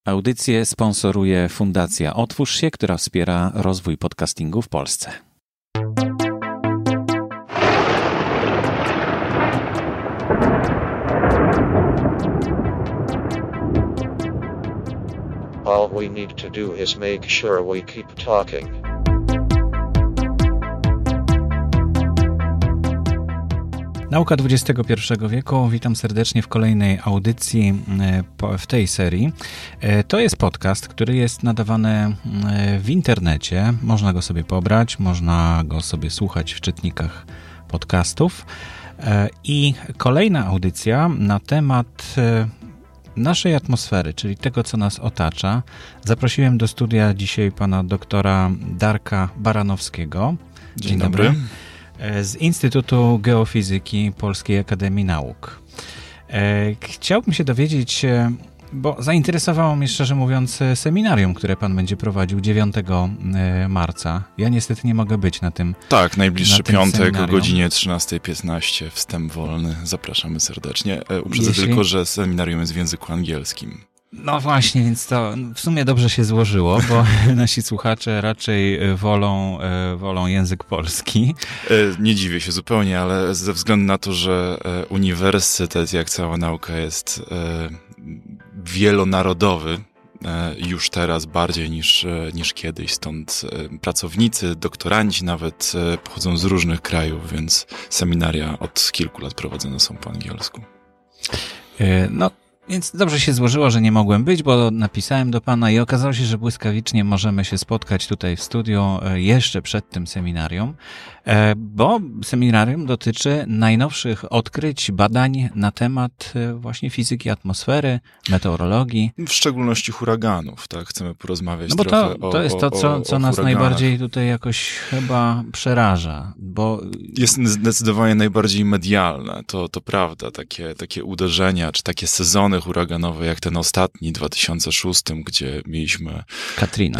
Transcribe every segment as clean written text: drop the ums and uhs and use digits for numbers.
Audycję sponsoruje Fundacja Otwórz się, która wspiera rozwój podcastingu w Polsce. All we need to do is make sure we keep talking. Nauka XXI wieku. Witam serdecznie w kolejnej audycji w tej serii. To jest podcast, który jest nadawany w internecie. Można go sobie pobrać, można go sobie słuchać w czytnikach podcastów. I kolejna audycja na temat naszej atmosfery, czyli tego, co nas otacza. Zaprosiłem do studia dzisiaj pana doktora Darka Baranowskiego. Dzień dobry. Z Instytutu Geofizyki Polskiej Akademii Nauk. Chciałbym się dowiedzieć, bo zainteresowało mnie, szczerze mówiąc, seminarium, które pan będzie prowadził 9 marca. Ja niestety nie mogę być na tym. Tak, najbliższy piątek seminarium. o godzinie 13:15, wstęp wolny. Zapraszamy serdecznie. Uprzedzę tylko, że seminarium jest w języku angielskim. No właśnie, więc to w sumie dobrze się złożyło, bo nasi słuchacze raczej wolą język polski. Nie dziwię się zupełnie, ale ze względu na to, że uniwersytet, jak cała nauka, jest wielonarodowy, już teraz bardziej niż kiedyś, stąd pracownicy, doktoranci nawet pochodzą z różnych krajów, więc seminaria od kilku lat prowadzone są po angielsku. No, więc dobrze się złożyło, że nie mogłem być, bo napisałem do pana i okazało się, że błyskawicznie możemy się spotkać tutaj w studiu jeszcze przed tym seminarium, bo seminarium dotyczy najnowszych odkryć, badań na temat właśnie fizyki atmosfery, meteorologii. W szczególności huraganów, tak? Chcemy porozmawiać no bo trochę to jest to, co nas najbardziej tutaj jakoś chyba przeraża, bo jest zdecydowanie najbardziej medialne, to prawda, takie uderzenia, czy takie sezony huraganowe, jak ten ostatni, 2006, gdzie mieliśmy Katrina.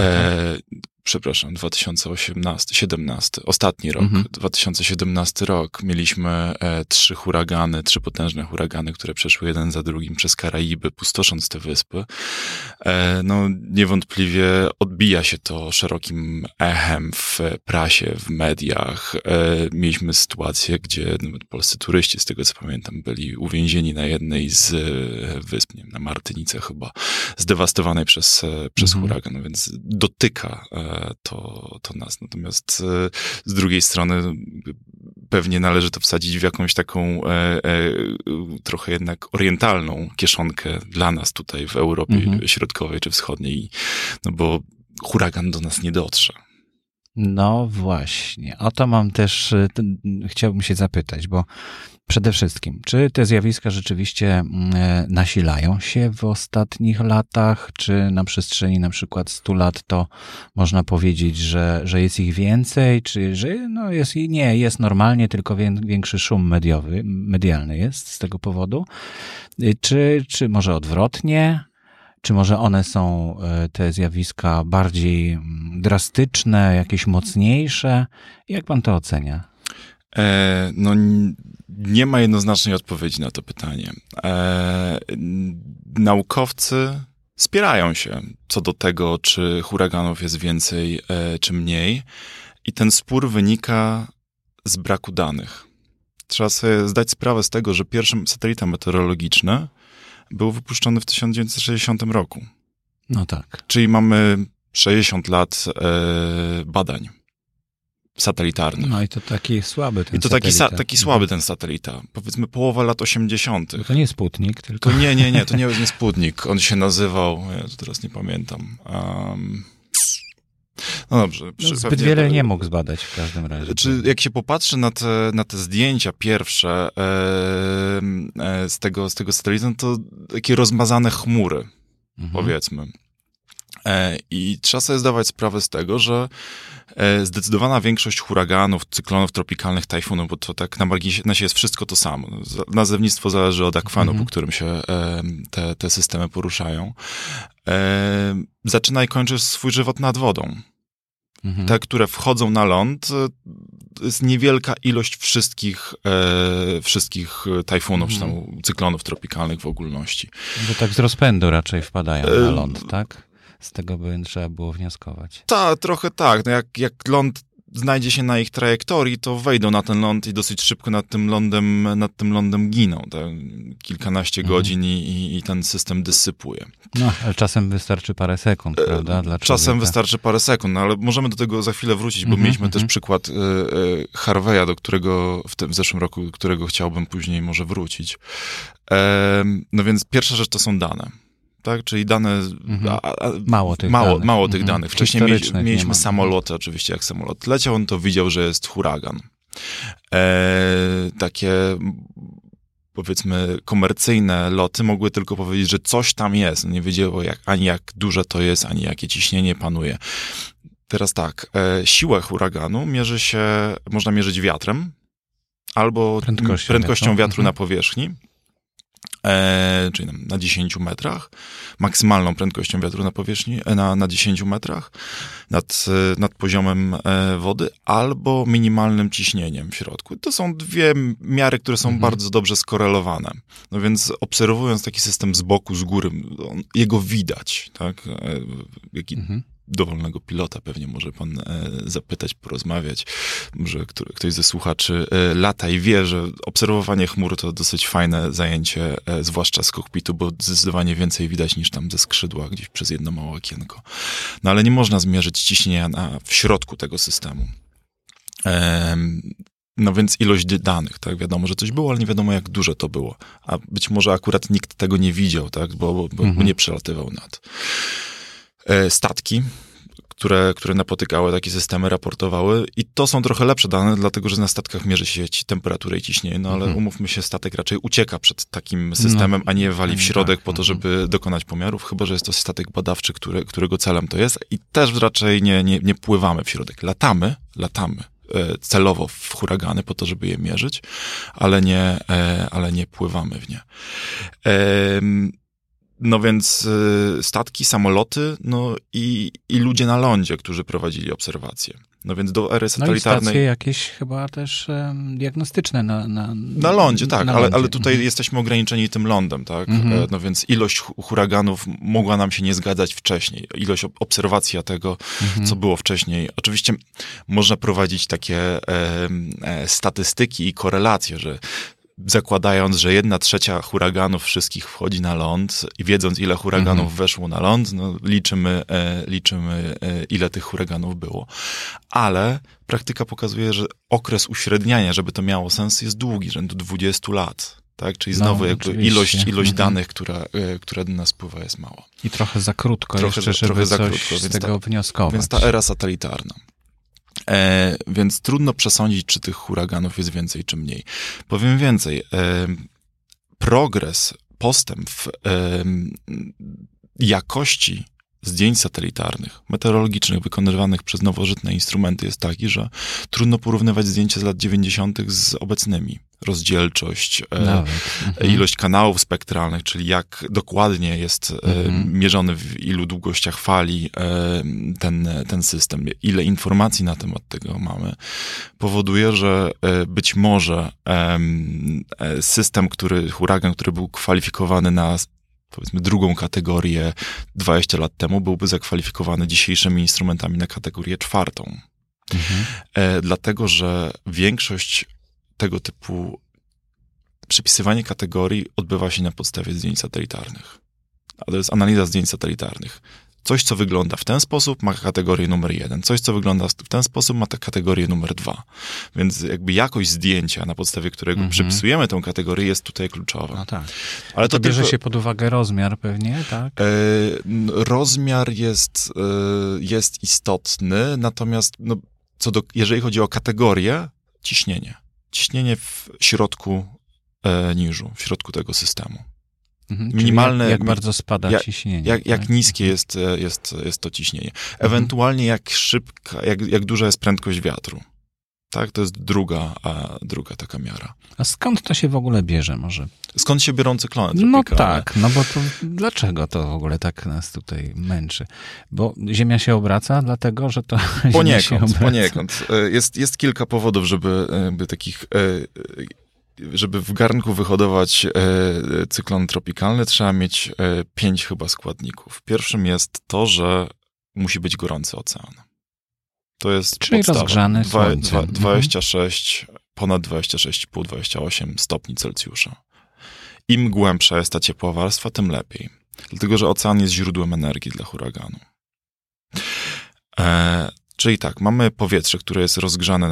2017, ostatni rok, 2017 rok, mieliśmy 3 potężne huragany, które przeszły jeden za drugim przez Karaiby, pustosząc te wyspy. No, niewątpliwie odbija się to szerokim echem w prasie, w mediach. Mieliśmy sytuację, gdzie nawet polscy turyści, z tego co pamiętam, byli uwięzieni na jednej z wysp, nie wiem, na Martynice chyba, zdewastowanej przez huragan, więc dotyka to nas. Natomiast z drugiej strony pewnie należy to wsadzić w jakąś taką trochę jednak orientalną kieszonkę dla nas tutaj w Europie Środkowej czy Wschodniej, no bo huragan do nas nie dotrze. No właśnie, o to mam też, chciałbym się zapytać, bo przede wszystkim, czy te zjawiska rzeczywiście nasilają się w ostatnich latach, czy na przestrzeni na przykład 100 lat to można powiedzieć, że jest ich więcej, czy że no jest normalnie, tylko większy szum medialny jest z tego powodu, czy może odwrotnie? Czy może one są, te zjawiska, bardziej drastyczne, jakieś mocniejsze? Jak pan to ocenia? No, nie ma jednoznacznej odpowiedzi na to pytanie. Naukowcy spierają się co do tego, czy huraganów jest więcej, czy mniej. I ten spór wynika z braku danych. Trzeba sobie zdać sprawę z tego, że pierwszy satelita meteorologiczny był wypuszczony w 1960 roku. No tak. Czyli mamy 60 lat badań satelitarnych. No i to taki słaby ten satelita. I to taki słaby ten satelita. Powiedzmy połowa lat 80. No to nie Sputnik, tylko... To nie, to nie Sputnik. On się nazywał, ja to teraz nie pamiętam. No dobrze. Zbyt wiele nie mógł zbadać w każdym razie. Czy jak się popatrzy na te zdjęcia pierwsze z tego satelity, no to takie rozmazane chmury, powiedzmy. I trzeba sobie zdawać sprawę z tego, że zdecydowana większość huraganów, cyklonów tropikalnych, tajfunów, bo to tak na marginesie jest wszystko to samo. Nazewnictwo zależy od akwenu, po którym się te systemy poruszają. Zaczyna i kończy swój żywot nad wodą. te, które wchodzą na ląd, jest niewielka ilość wszystkich tajfunów, czy tam cyklonów tropikalnych w ogólności. Że tak z rozpędu raczej wpadają na ląd, tak? Z tego by trzeba było wnioskować. Trochę tak. No jak ląd znajdzie się na ich trajektorii, to wejdą na ten ląd i dosyć szybko nad tym lądem giną. Tak? Kilkanaście godzin i ten system dysypuje. No, ale czasem wystarczy parę sekund, prawda? Dla czasem wystarczy parę sekund, no, ale możemy do tego za chwilę wrócić, bo mieliśmy też przykład Harveya, do którego w zeszłym roku, do którego chciałbym później może wrócić. No więc pierwsza rzecz to są dane. Tak? Czyli dane... Mało tych danych. Wcześniej mieliśmy samoloty, oczywiście jak samolot leciał, on to widział, że jest huragan. Takie, powiedzmy, komercyjne loty mogły tylko powiedzieć, że coś tam jest. Nie wiedziało ani jak duże to jest, ani jakie ciśnienie panuje. Teraz tak, siłę huraganu można mierzyć wiatrem albo prędkością wiatru na powierzchni. Czyli na 10 metrach, maksymalną prędkością wiatru na powierzchni, na 10 metrach nad poziomem wody, albo minimalnym ciśnieniem w środku. To są dwie miary, które są bardzo dobrze skorelowane. No więc obserwując taki system z boku, z góry, jego widać, tak? Dowolnego pilota pewnie może pan zapytać, porozmawiać. Może ktoś ze słuchaczy lata i wie, że obserwowanie chmur to dosyć fajne zajęcie, zwłaszcza z kokpitu, bo zdecydowanie więcej widać niż tam ze skrzydła, gdzieś przez jedno małe okienko. No ale nie można zmierzyć ciśnienia w środku tego systemu. No więc ilość danych, tak? Wiadomo, że coś było, ale nie wiadomo, jak duże to było. A być może akurat nikt tego nie widział, tak? Bo nie przelatywał nad. Statki, które napotykały takie systemy, raportowały i to są trochę lepsze dane, dlatego, że na statkach mierzy się temperaturę i ciśnienie, no ale umówmy się, statek raczej ucieka przed takim systemem, a nie wali w środek po to, żeby dokonać pomiarów, chyba że jest to statek badawczy, którego celem to jest i też raczej nie pływamy w środek. Latamy celowo w huragany po to, żeby je mierzyć, ale nie pływamy w nie. No więc statki, samoloty, no i ludzie na lądzie, którzy prowadzili obserwacje. No więc do ery satelitarnej... No i stacje jakieś chyba też diagnostyczne na lądzie, tak, ale tutaj jesteśmy ograniczeni tym lądem, tak? No więc ilość huraganów mogła nam się nie zgadzać wcześniej. Ilość obserwacji tego, co było wcześniej. Oczywiście można prowadzić takie statystyki i korelacje, że zakładając, że 1/3 huraganów wszystkich wchodzi na ląd i wiedząc, ile huraganów weszło na ląd, no liczymy, ile tych huraganów było. Ale praktyka pokazuje, że okres uśredniania, żeby to miało sens, jest długi, rzędu 20 lat. Tak? Czyli znowu ilość danych, która do nas pływa, jest mała. I trochę za krótko żeby coś z tego wnioskować. Więc ta era satelitarna. Więc trudno przesądzić, czy tych huraganów jest więcej, czy mniej. Powiem więcej. Postęp w jakości zdjęć satelitarnych, meteorologicznych, wykonywanych przez nowożytne instrumenty jest taki, że trudno porównywać zdjęcia z lat 90. z obecnymi. Rozdzielczość, ilość kanałów spektralnych, czyli jak dokładnie jest mierzony w ilu długościach fali ten system, ile informacji na temat tego mamy, powoduje, że być może huragan, który był kwalifikowany na powiedzmy drugą kategorię 20 lat temu, byłby zakwalifikowany dzisiejszymi instrumentami na kategorię 4. Dlatego, że większość tego typu przypisywanie kategorii odbywa się na podstawie zdjęć satelitarnych. A to jest analiza zdjęć satelitarnych. Coś, co wygląda w ten sposób, ma kategorię numer 1. Coś, co wygląda w ten sposób, ma kategorię numer 2. Więc jakby jakość zdjęcia, na podstawie którego przypisujemy tę kategorię, jest tutaj kluczowa. No tak. Ale to bierze się pod uwagę rozmiar pewnie, tak? Rozmiar jest istotny, natomiast jeżeli chodzi o kategorię, ciśnienie. Ciśnienie w środku niżu, w środku tego systemu. Minimalne. Jak bardzo spada ciśnienie. Jak niskie jest to ciśnienie. Ewentualnie jak duża jest prędkość wiatru. tak? To jest druga taka miara. A skąd to się w ogóle bierze może? Skąd się biorą cyklony tropikalne? No tak, no bo to dlaczego to w ogóle tak nas tutaj męczy? Bo Ziemia się obraca, dlatego, że to Ziemia się obraca. Poniekąd. Jest kilka powodów, żeby w garnku wyhodować cyklon tropikalny, trzeba mieć 5 chyba składników. Pierwszym jest to, że musi być gorący ocean. To jest czyli podstawa. rozgrzany słońcem. 26, ponad 26,5, 28 stopni Celsjusza. Im głębsza jest ta ciepła warstwa, tym lepiej. Dlatego, że ocean jest źródłem energii dla huraganu. Czyli tak, mamy powietrze, które jest rozgrzane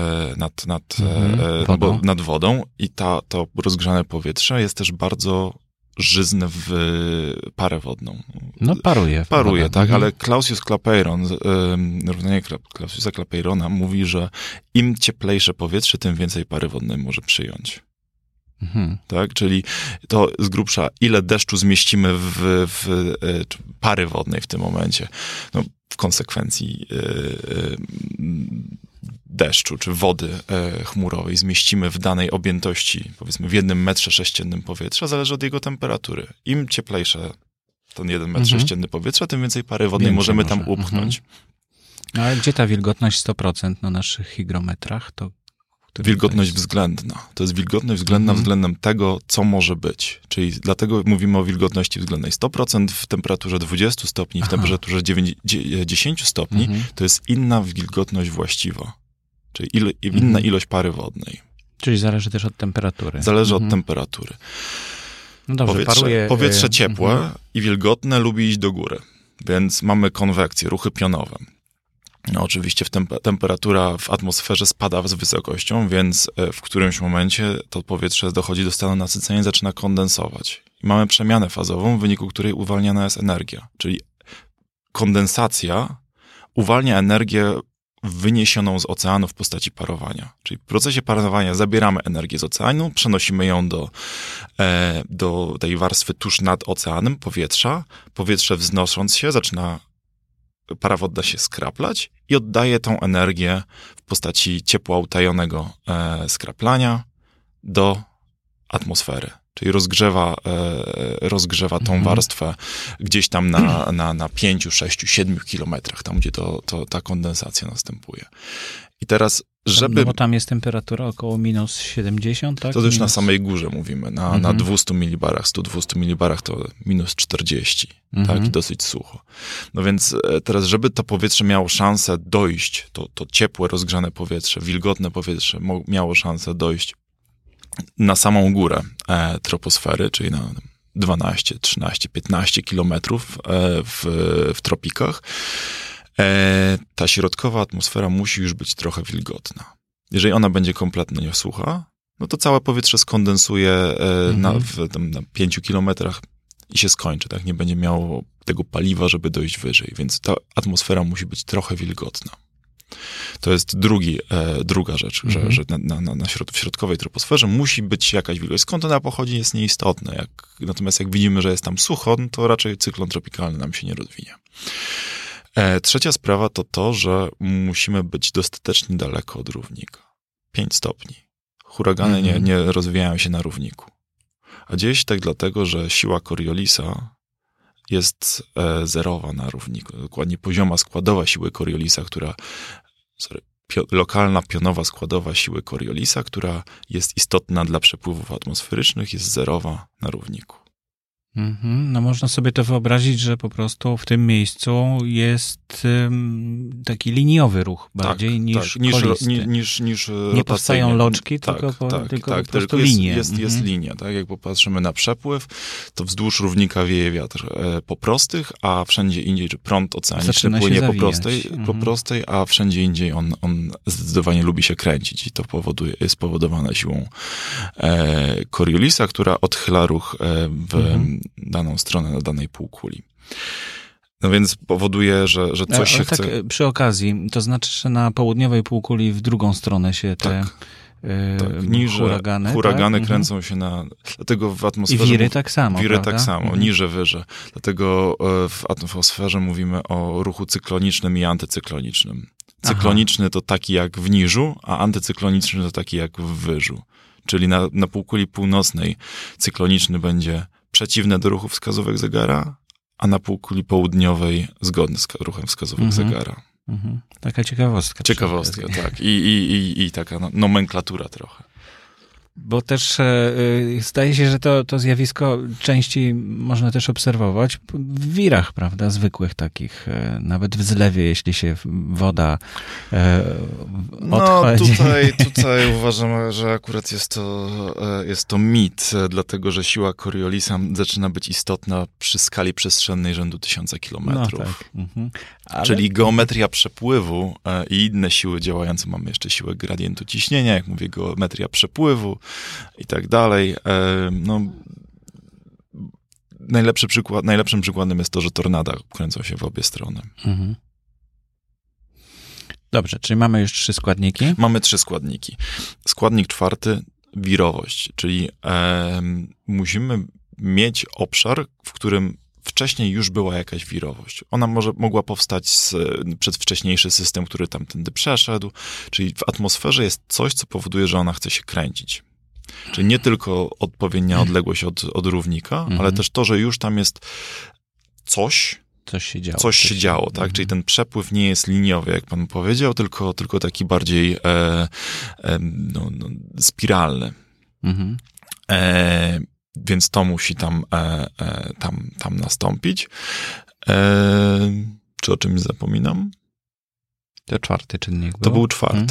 nad wodą i to rozgrzane powietrze jest też bardzo żyzne w parę wodną. No paruje. Paruje, tak, ale Clausius Clapeyron, równanie Clausiusa Clapeyrona mówi, że im cieplejsze powietrze, tym więcej pary wodnej może przyjąć. Tak, czyli to z grubsza, ile deszczu zmieścimy w pary wodnej w tym momencie. No, w konsekwencji deszczu czy wody chmurowej zmieścimy w danej objętości, powiedzmy w 1 metrze sześciennym powietrza, zależy od jego temperatury. Im cieplejsze ten 1 metr sześcienny powietrza, tym więcej pary wodnej możemy tam upchnąć. Ale gdzie ta wilgotność 100% na naszych hygrometrach? To wilgotność względna. To jest wilgotność względna względem tego, co może być. Czyli dlatego mówimy o wilgotności względnej. 100% w temperaturze 20 stopni, w temperaturze 10 stopni, to jest inna wilgotność właściwa. Czyli inna ilość pary wodnej. Czyli zależy też od temperatury. Zależy od temperatury. No dobrze, powietrze ciepłe i wilgotne lubi iść do góry. Więc mamy konwekcję, ruchy pionowe. No, oczywiście temperatura w atmosferze spada z wysokością, więc w którymś momencie to powietrze dochodzi do stanu nasycenia i zaczyna kondensować. I mamy przemianę fazową, w wyniku której uwalniana jest energia. Czyli kondensacja uwalnia energię wyniesioną z oceanu w postaci parowania. Czyli w procesie parowania zabieramy energię z oceanu, przenosimy ją do tej warstwy tuż nad oceanem, powietrza. Powietrze wznosząc się zaczyna para wodna się skraplać i oddaje tą energię w postaci ciepła utajonego skraplania do atmosfery. Czyli rozgrzewa tą warstwę gdzieś tam na 5, 6, 7 kilometrach, tam gdzie ta kondensacja następuje. I teraz, No bo tam jest temperatura około minus 70, tak? To już na samej górze mówimy. Na 200 milibarach, 100-200 milibarach to minus 40, tak? I dosyć sucho. No więc teraz, żeby to powietrze miało szansę dojść, to ciepłe, rozgrzane powietrze, wilgotne powietrze miało szansę dojść na samą górę troposfery, czyli na 12, 13, 15 kilometrów w tropikach, ta środkowa atmosfera musi już być trochę wilgotna. Jeżeli ona będzie kompletnie sucha, no to całe powietrze skondensuje na 5 kilometrach i się skończy, tak? Nie będzie miało tego paliwa, żeby dojść wyżej, więc ta atmosfera musi być trochę wilgotna. To jest druga rzecz, że w środkowej troposferze musi być jakaś wilgoć. Skąd ona pochodzi, jest nieistotne. Natomiast jak widzimy, że jest tam sucho, no to raczej cyklon tropikalny nam się nie rozwinie. Trzecia sprawa to to, że musimy być dostatecznie daleko od równika. 5 stopni. Huragany nie rozwijają się na równiku. A dzieje się tak dlatego, że siła Coriolisa jest zerowa na równiku. Dokładnie pozioma składowa siły Coriolisa, lokalna pionowa składowa siły Coriolisa, która jest istotna dla przepływów atmosferycznych, jest zerowa na równiku. No można sobie to wyobrazić, że po prostu w tym miejscu jest taki liniowy ruch bardziej niż kolisty. Niż nie powstają loczki, tylko po prostu linie. Jest linia. Tak? Jak popatrzymy na przepływ, to wzdłuż równika wieje wiatr po prostych, a wszędzie indziej, czy prąd oceaniczny płynie po prostej, a wszędzie indziej on zdecydowanie lubi się kręcić i to jest spowodowane siłą Coriolisa, która odchyla ruch w daną stronę na danej półkuli. No więc powoduje, że coś się chce... Tak, przy okazji, to znaczy, że na południowej półkuli w drugą stronę się te huragany kręcą się dlatego w atmosferze... I wiry tak samo, Wiry tak samo, niże, wyże. Dlatego w atmosferze mówimy o ruchu cyklonicznym i antycyklonicznym. Cykloniczny to taki jak w Niżu, a antycykloniczny to taki jak w Wyżu. Czyli na półkuli północnej cykloniczny będzie przeciwny do ruchu wskazówek zegara, a na półkuli południowej zgodny z ruchem wskazówek zegara. Taka ciekawostka. Ciekawostka, tak. I taka nomenklatura trochę. Bo też zdaje się, że to zjawisko częściej można też obserwować w wirach, prawda, zwykłych takich, nawet w zlewie, jeśli się woda odchodzi. No tutaj uważam, że akurat jest to mit, dlatego że siła Coriolisa zaczyna być istotna przy skali przestrzennej rzędu 1000 kilometrów. No tak. Czyli geometria przepływu i inne siły działające. Mamy jeszcze siłę gradientu ciśnienia, jak mówię, geometria przepływu i tak dalej. No, najlepszym przykładem jest to, że tornada kręcą się w obie strony. Dobrze, czyli mamy już 3 składniki? Mamy 3 składniki. Składnik 4, wirowość, czyli musimy mieć obszar, w którym wcześniej już była jakaś wirowość. Ona mogła powstać przez wcześniejszy system, który tamtędy przeszedł, czyli w atmosferze jest coś, co powoduje, że ona chce się kręcić. Czyli nie tylko odpowiednia odległość od równika, ale też to, że już tam jest coś się działo, tak? Czyli ten przepływ nie jest liniowy, jak pan powiedział, tylko taki bardziej spiralny. Więc to musi tam nastąpić. Czy o czymś zapominam? To 4 czynnik był? To był 4.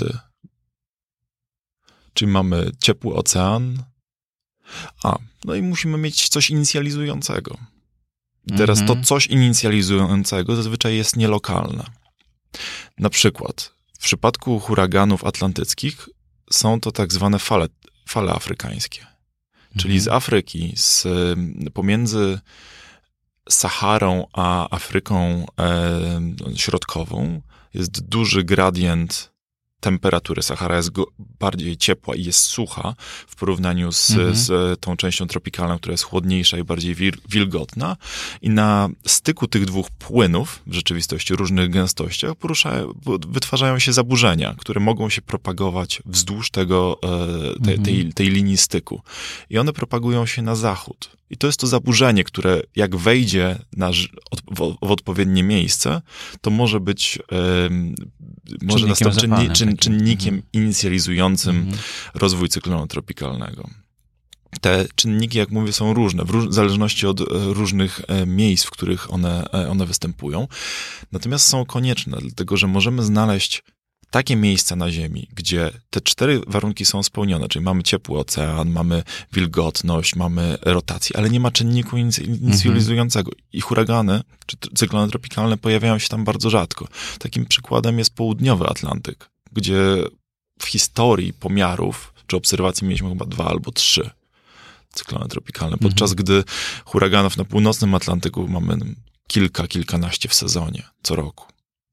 Czyli mamy ciepły ocean. No i musimy mieć coś inicjalizującego. I teraz to coś inicjalizującego zazwyczaj jest nielokalne. Na przykład w przypadku huraganów atlantyckich są to tak zwane fale afrykańskie. Czyli z Afryki, pomiędzy Saharą a Afryką Środkową jest duży gradient temperatury. Sahara jest bardziej ciepła i jest sucha w porównaniu z tą częścią tropikalną, która jest chłodniejsza i bardziej wilgotna. I na styku tych dwóch płynów, w rzeczywistości różnych gęstościach, wytwarzają się zaburzenia, które mogą się propagować wzdłuż tej linii styku. I one propagują się na zachód. I to jest to zaburzenie, które jak wejdzie w odpowiednie miejsce, to może być czynnikiem inicjalizującym rozwój cyklonu tropikalnego. Te czynniki, jak mówię, są różne, w zależności od różnych miejsc, w których one występują. Natomiast są konieczne, dlatego że możemy znaleźć takie miejsca na Ziemi, gdzie te 4 warunki są spełnione, czyli mamy ciepły ocean, mamy wilgotność, mamy rotację, ale nie ma czynniku inicjalizującego. I huragany, czy cyklony tropikalne pojawiają się tam bardzo rzadko. Takim przykładem jest południowy Atlantyk, gdzie w historii pomiarów czy obserwacji mieliśmy chyba 2 albo 3 cyklony tropikalne, podczas gdy huraganów na północnym Atlantyku mamy kilkanaście w sezonie, co roku.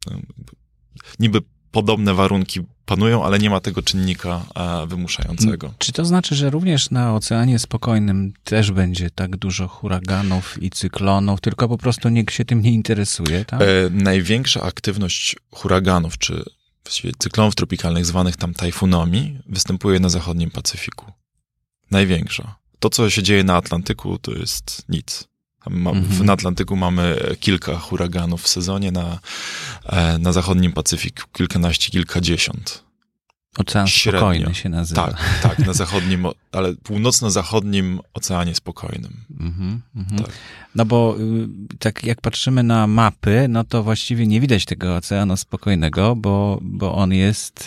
Niby podobne warunki panują, ale nie ma tego czynnika wymuszającego. Czy to znaczy, że również na Oceanie Spokojnym też będzie tak dużo huraganów i cyklonów, tylko po prostu nikt się tym nie interesuje? Tak? Największa aktywność huraganów, czy właściwie cyklonów tropikalnych, zwanych tam tajfunami, występuje na zachodnim Pacyfiku. Największa. To, co się dzieje na Atlantyku, to jest nic. Na Atlantyku mamy kilka huraganów w sezonie, na zachodnim Pacyfiku kilkanaście, kilkadziesiąt. Ocean Spokojny się nazywa. Tak, na zachodnim, ale północno-zachodnim Oceanie Spokojnym. Tak. No bo tak jak patrzymy na mapy, no to właściwie nie widać tego Oceanu Spokojnego, bo on jest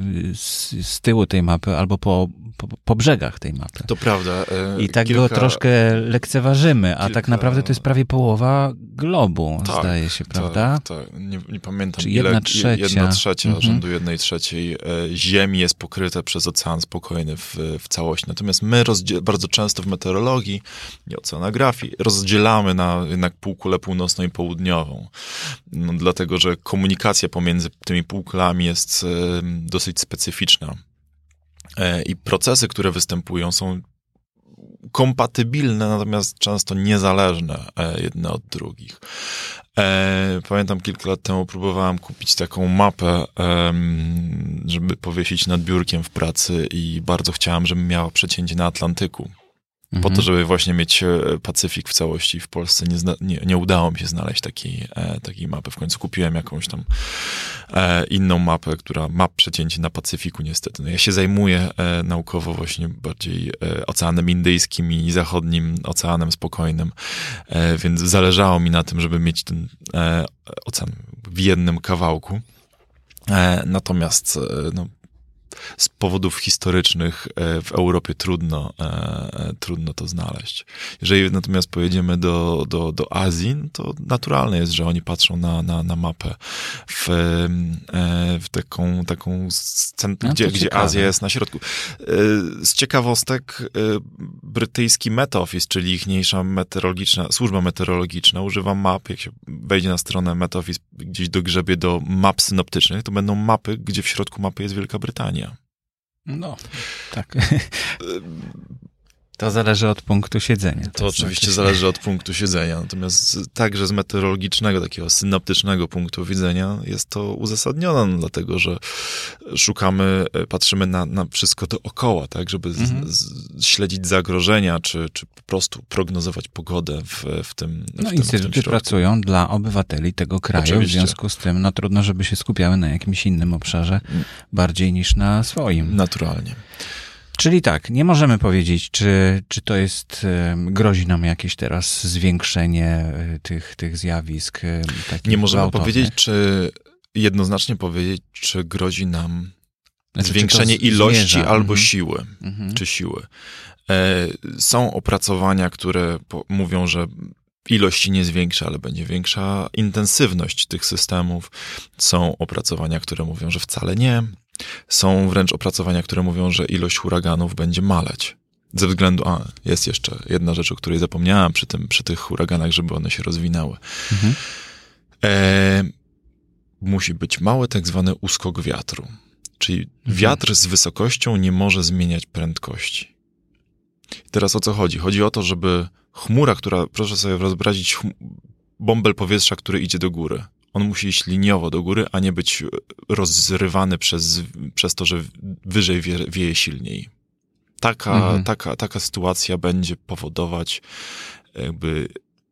z tyłu tej mapy albo po brzegach tej mapy. To prawda. I tak go troszkę lekceważymy, a tak naprawdę to jest prawie połowa globu, zdaje się, prawda? Tak. Nie pamiętam, czyli 1/3. Rzędu 1/3 Ziemi jest pokryte przez Ocean Spokojny w całości. Natomiast my bardzo często w meteorologii i oceanografii rozdzielamy na jednak półkulę północną i południową. No, dlatego, że komunikacja pomiędzy tymi półkulami jest dosyć specyficzna. I procesy, które występują, są kompatybilne, natomiast często niezależne jedne od drugich. Pamiętam, kilka lat temu próbowałem kupić taką mapę, żeby powiesić nad biurkiem w pracy i bardzo chciałem, żeby miała przecięcie na Atlantyku. Po to, żeby właśnie mieć Pacyfik w całości. W Polsce nie udało mi się znaleźć takiej mapy. W końcu kupiłem jakąś tam inną mapę, która ma przecięcie na Pacyfiku niestety. No ja się zajmuję naukowo właśnie bardziej Oceanem Indyjskim i zachodnim Oceanem Spokojnym, więc zależało mi na tym, żeby mieć ten ocean w jednym kawałku. Natomiast z powodów historycznych w Europie trudno to znaleźć. Jeżeli natomiast pojedziemy do Azji, to naturalne jest, że oni patrzą na mapę w taką gdzie Azja jest na środku. Z ciekawostek brytyjski Met Office, czyli ichniejsza służba meteorologiczna, używa map, jak się wejdzie na stronę Met Office, gdzieś dogrzebie do map synoptycznych, to będą mapy, gdzie w środku mapy jest Wielka Brytania. No, tak. To zależy od punktu siedzenia. To oczywiście zależy od punktu siedzenia, natomiast także z meteorologicznego, takiego synoptycznego punktu widzenia jest to uzasadnione, dlatego że patrzymy na wszystko dookoła, tak, żeby śledzić zagrożenia, czy po prostu prognozować pogodę w tym instytuty pracują dla obywateli tego kraju, oczywiście. W związku z tym trudno, żeby się skupiały na jakimś innym obszarze bardziej niż na swoim. Naturalnie. Czyli tak, nie możemy powiedzieć, czy to jest, grozi nam jakieś teraz zwiększenie tych zjawisk. Nie możemy jednoznacznie powiedzieć, czy grozi nam zwiększenie ilości albo siły, czy siły. Są opracowania, które mówią, że ilości nie zwiększa, ale będzie większa intensywność tych systemów. Są opracowania, które mówią, że wcale nie. Są wręcz opracowania, które mówią, że ilość huraganów będzie maleć. Ze względu, jest jeszcze jedna rzecz, o której zapomniałem przy tych huraganach, żeby one się rozwinęły. Musi być mały tak zwany uskok wiatru. Czyli wiatr z wysokością nie może zmieniać prędkości. I teraz o co chodzi? Chodzi o to, żeby chmura, proszę sobie wyobrazić bąbel powietrza, który idzie do góry. On musi iść liniowo do góry, a nie być rozrywany przez to, że wyżej wieje silniej. Taka sytuacja będzie powodować jakby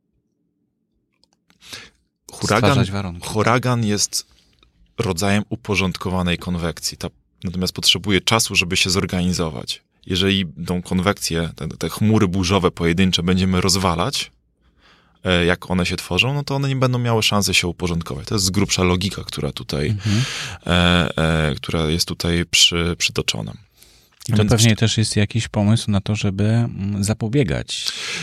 huragan jest rodzajem uporządkowanej konwekcji. Natomiast potrzebuje czasu, żeby się zorganizować. Jeżeli tą konwekcję, te chmury burzowe pojedyncze będziemy rozwalać, jak one się tworzą, no to one nie będą miały szansy się uporządkować. To jest z grubsza logika, która jest tutaj przytoczona. I to pewnie też jest jakiś pomysł na to, żeby zapobiegać.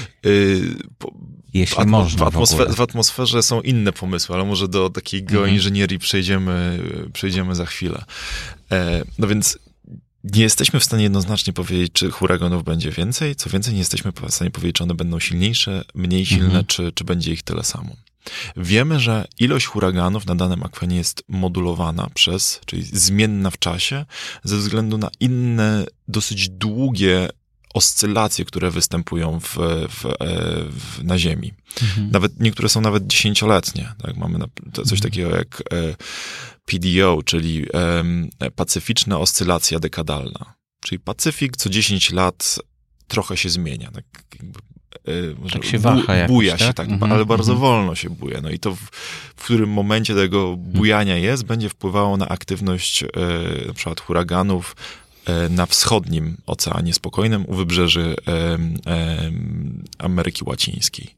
Jeśli można w atmosferze są inne pomysły, ale może do takiej geoinżynierii przejdziemy za chwilę. No więc nie jesteśmy w stanie jednoznacznie powiedzieć, czy huraganów będzie więcej. Co więcej, nie jesteśmy w stanie powiedzieć, czy one będą silniejsze, mniej silne, czy będzie ich tyle samo. Wiemy, że ilość huraganów na danym akwenie jest modulowana czyli zmienna w czasie, ze względu na inne, dosyć długie oscylacje, które występują na Ziemi. Niektóre są nawet 10-letnie. Tak? Mamy coś takiego jak PDO, czyli pacyficzna oscylacja dekadalna. Czyli Pacyfik co 10 lat trochę się zmienia. Tak się waha buja się, tak? Ale bardzo wolno się buja. No i to w którym momencie tego bujania będzie wpływało na aktywność na przykład huraganów na wschodnim Oceanie Spokojnym u wybrzeży Ameryki Łacińskiej.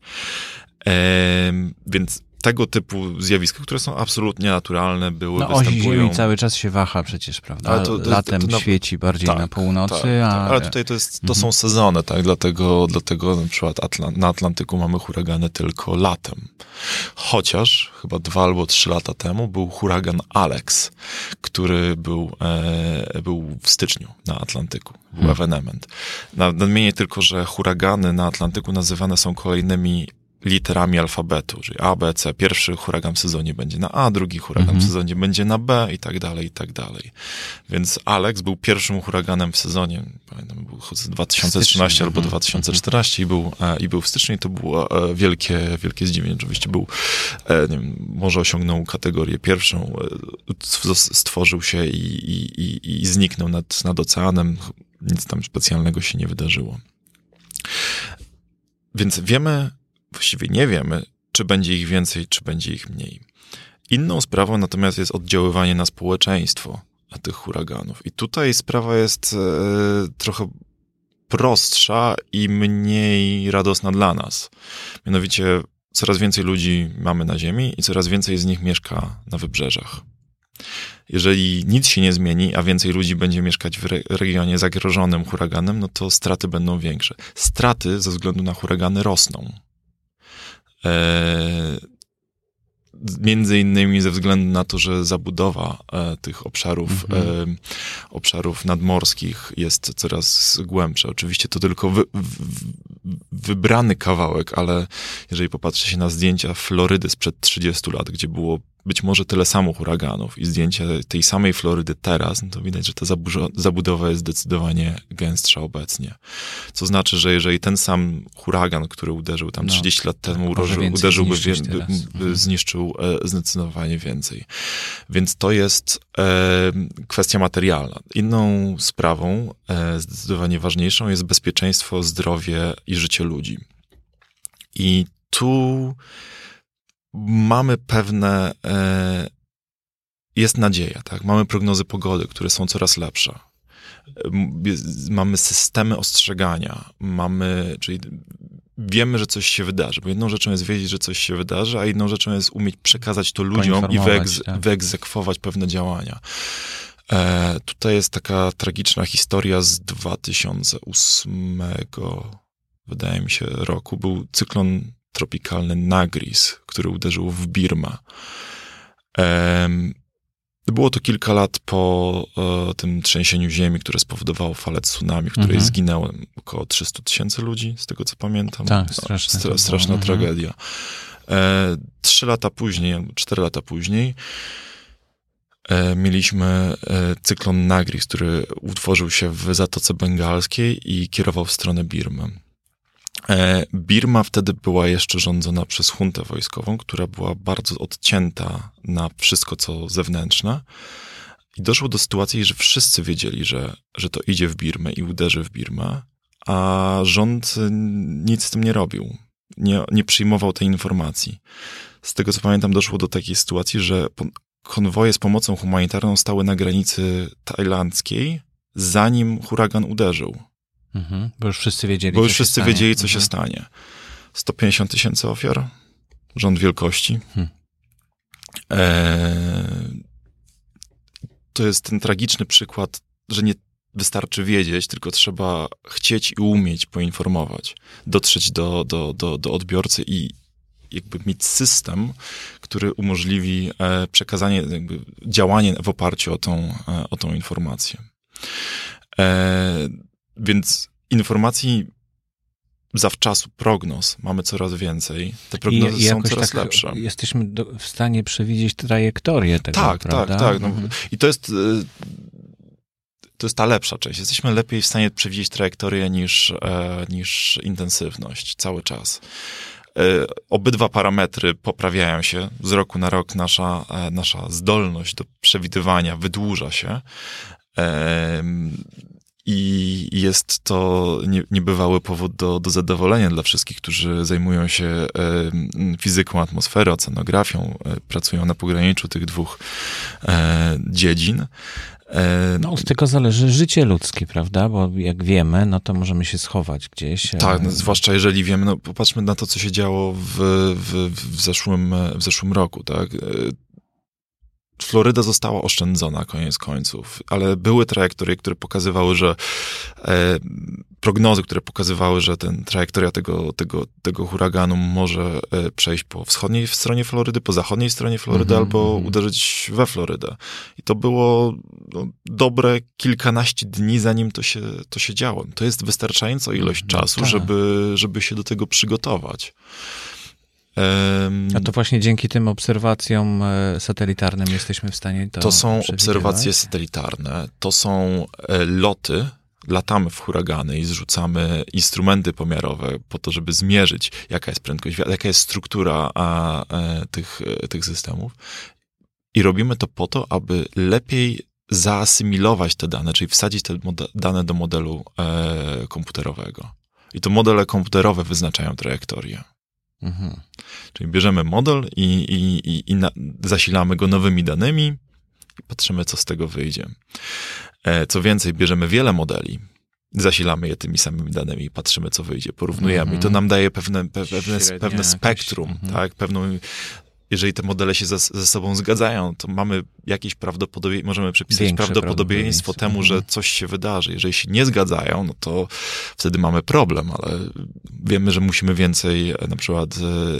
Więc tego typu zjawiska, które są absolutnie naturalne, występują. Oś Ziemi cały czas się waha przecież, prawda? Latem świeci bardziej na północy. Ale tutaj to są sezony, tak? Dlatego na przykład na Atlantyku mamy huragany tylko latem. Chociaż chyba 2 albo 3 lata temu był huragan Alex, który był w styczniu na Atlantyku. Był ewenement. Nadmienię tylko, że huragany na Atlantyku nazywane są kolejnymi literami alfabetu, czyli A, B, C. Pierwszy huragan w sezonie będzie na A, drugi huragan w sezonie będzie na B i tak dalej, i tak dalej. Więc Alex był pierwszym huraganem w sezonie, pamiętam, był 2013 albo 2014 i był w styczniu i to było wielkie zdziwienie. Oczywiście był, nie wiem, może osiągnął kategorię pierwszą, stworzył się i zniknął nad oceanem. Nic tam specjalnego się nie wydarzyło. Więc właściwie nie wiemy, czy będzie ich więcej, czy będzie ich mniej. Inną sprawą natomiast jest oddziaływanie na społeczeństwo tych huraganów. I tutaj sprawa jest trochę prostsza i mniej radosna dla nas. Mianowicie coraz więcej ludzi mamy na ziemi i coraz więcej z nich mieszka na wybrzeżach. Jeżeli nic się nie zmieni, a więcej ludzi będzie mieszkać w regionie zagrożonym huraganem, no to straty będą większe. Straty ze względu na huragany rosną. Między innymi ze względu na to, że zabudowa tych obszarów nadmorskich jest coraz głębsza. Oczywiście to tylko wybrany kawałek, ale jeżeli popatrzy się na zdjęcia Florydy sprzed 30 lat, gdzie było być może tyle samo huraganów i zdjęcia tej samej Florydy teraz, no to widać, że ta zabudowa jest zdecydowanie gęstsza obecnie. Co znaczy, że jeżeli ten sam huragan, który uderzył tam 30 lat temu, uderzyłby, zniszczył zdecydowanie więcej. Więc to jest kwestia materialna. Inną sprawą, zdecydowanie ważniejszą, jest bezpieczeństwo, zdrowie i życie ludzi. I tu mamy jest nadzieja, tak? Mamy prognozy pogody, które są coraz lepsze. Mamy systemy ostrzegania, czyli wiemy, że coś się wydarzy, bo jedną rzeczą jest wiedzieć, że coś się wydarzy, a inną rzeczą jest umieć przekazać to ludziom i wyegzekwować pewne działania. Tutaj jest taka tragiczna historia z 2008, wydaje mi się, roku. Był cyklon tropikalny Nagris, który uderzył w Birmę. Było to kilka lat po tym trzęsieniu ziemi, które spowodowało falę tsunami, w której zginęło około 300 000 ludzi, z tego co pamiętam. Tak, straszna tragedia. 4 lata później mieliśmy cyklon Nagris, który utworzył się w Zatoce Bengalskiej i kierował w stronę Birmy. Birma wtedy była jeszcze rządzona przez juntę wojskową, która była bardzo odcięta na wszystko, co zewnętrzne. I doszło do sytuacji, że wszyscy wiedzieli, że to idzie w Birmę i uderzy w Birmę, a rząd nic z tym nie robił. Nie przyjmował tej informacji. Z tego, co pamiętam, doszło do takiej sytuacji, że konwoje z pomocą humanitarną stały na granicy tajlandzkiej, zanim huragan uderzył. Bo już wszyscy wiedzieli, co się stanie. 150 000 ofiar. Rząd wielkości. To jest ten tragiczny przykład, że nie wystarczy wiedzieć, tylko trzeba chcieć i umieć poinformować. Dotrzeć do odbiorcy i jakby mieć system, który umożliwi przekazanie, działanie w oparciu o tą informację. Więc informacji zawczasu, prognoz mamy coraz więcej. Te prognozy są coraz lepsze. Jesteśmy w stanie przewidzieć trajektorię tego, prawda? Tak. No, i to jest ta lepsza część. Jesteśmy lepiej w stanie przewidzieć trajektorię niż intensywność cały czas. Obydwa parametry poprawiają się. Z roku na rok nasza zdolność do przewidywania wydłuża się. I jest to niebywały powód do zadowolenia dla wszystkich, którzy zajmują się fizyką atmosfery, oceanografią, pracują na pograniczu tych dwóch dziedzin. Od tego zależy życie ludzkie, prawda? Bo jak wiemy, no to możemy się schować gdzieś. Tak, zwłaszcza jeżeli wiemy, popatrzmy na to, co się działo w zeszłym roku, tak? Floryda została oszczędzona koniec końców, ale były trajektorie, które pokazywały, że prognozy, które pokazywały, że trajektoria tego huraganu może przejść po wschodniej stronie Florydy, po zachodniej stronie Florydy albo uderzyć we Florydę. I to było dobre kilkanaście dni, zanim to się działo. To jest wystarczająca ilość czasu, żeby się do tego przygotować. A to właśnie dzięki tym obserwacjom satelitarnym jesteśmy w stanie to są przewidywać? obserwacje satelitarne, to są loty. Latamy w huragany i zrzucamy instrumenty pomiarowe po to, żeby zmierzyć, jaka jest prędkość wiatru, jaka jest struktura tych systemów. I robimy to po to, aby lepiej zaasymilować te dane, czyli wsadzić te dane do modelu komputerowego. I to modele komputerowe wyznaczają trajektorię. Mhm. Czyli bierzemy model i zasilamy go nowymi danymi i patrzymy, co z tego wyjdzie. Co więcej, bierzemy wiele modeli, zasilamy je tymi samymi danymi i patrzymy, co wyjdzie, porównujemy. I to nam daje pewne spektrum, tak? Jeżeli te modele się ze sobą zgadzają, to mamy jakieś prawdopodobieństwo, możemy przypisać prawdopodobieństwo temu, że coś się wydarzy. Jeżeli się nie zgadzają, no to wtedy mamy problem, ale wiemy, że musimy więcej na przykład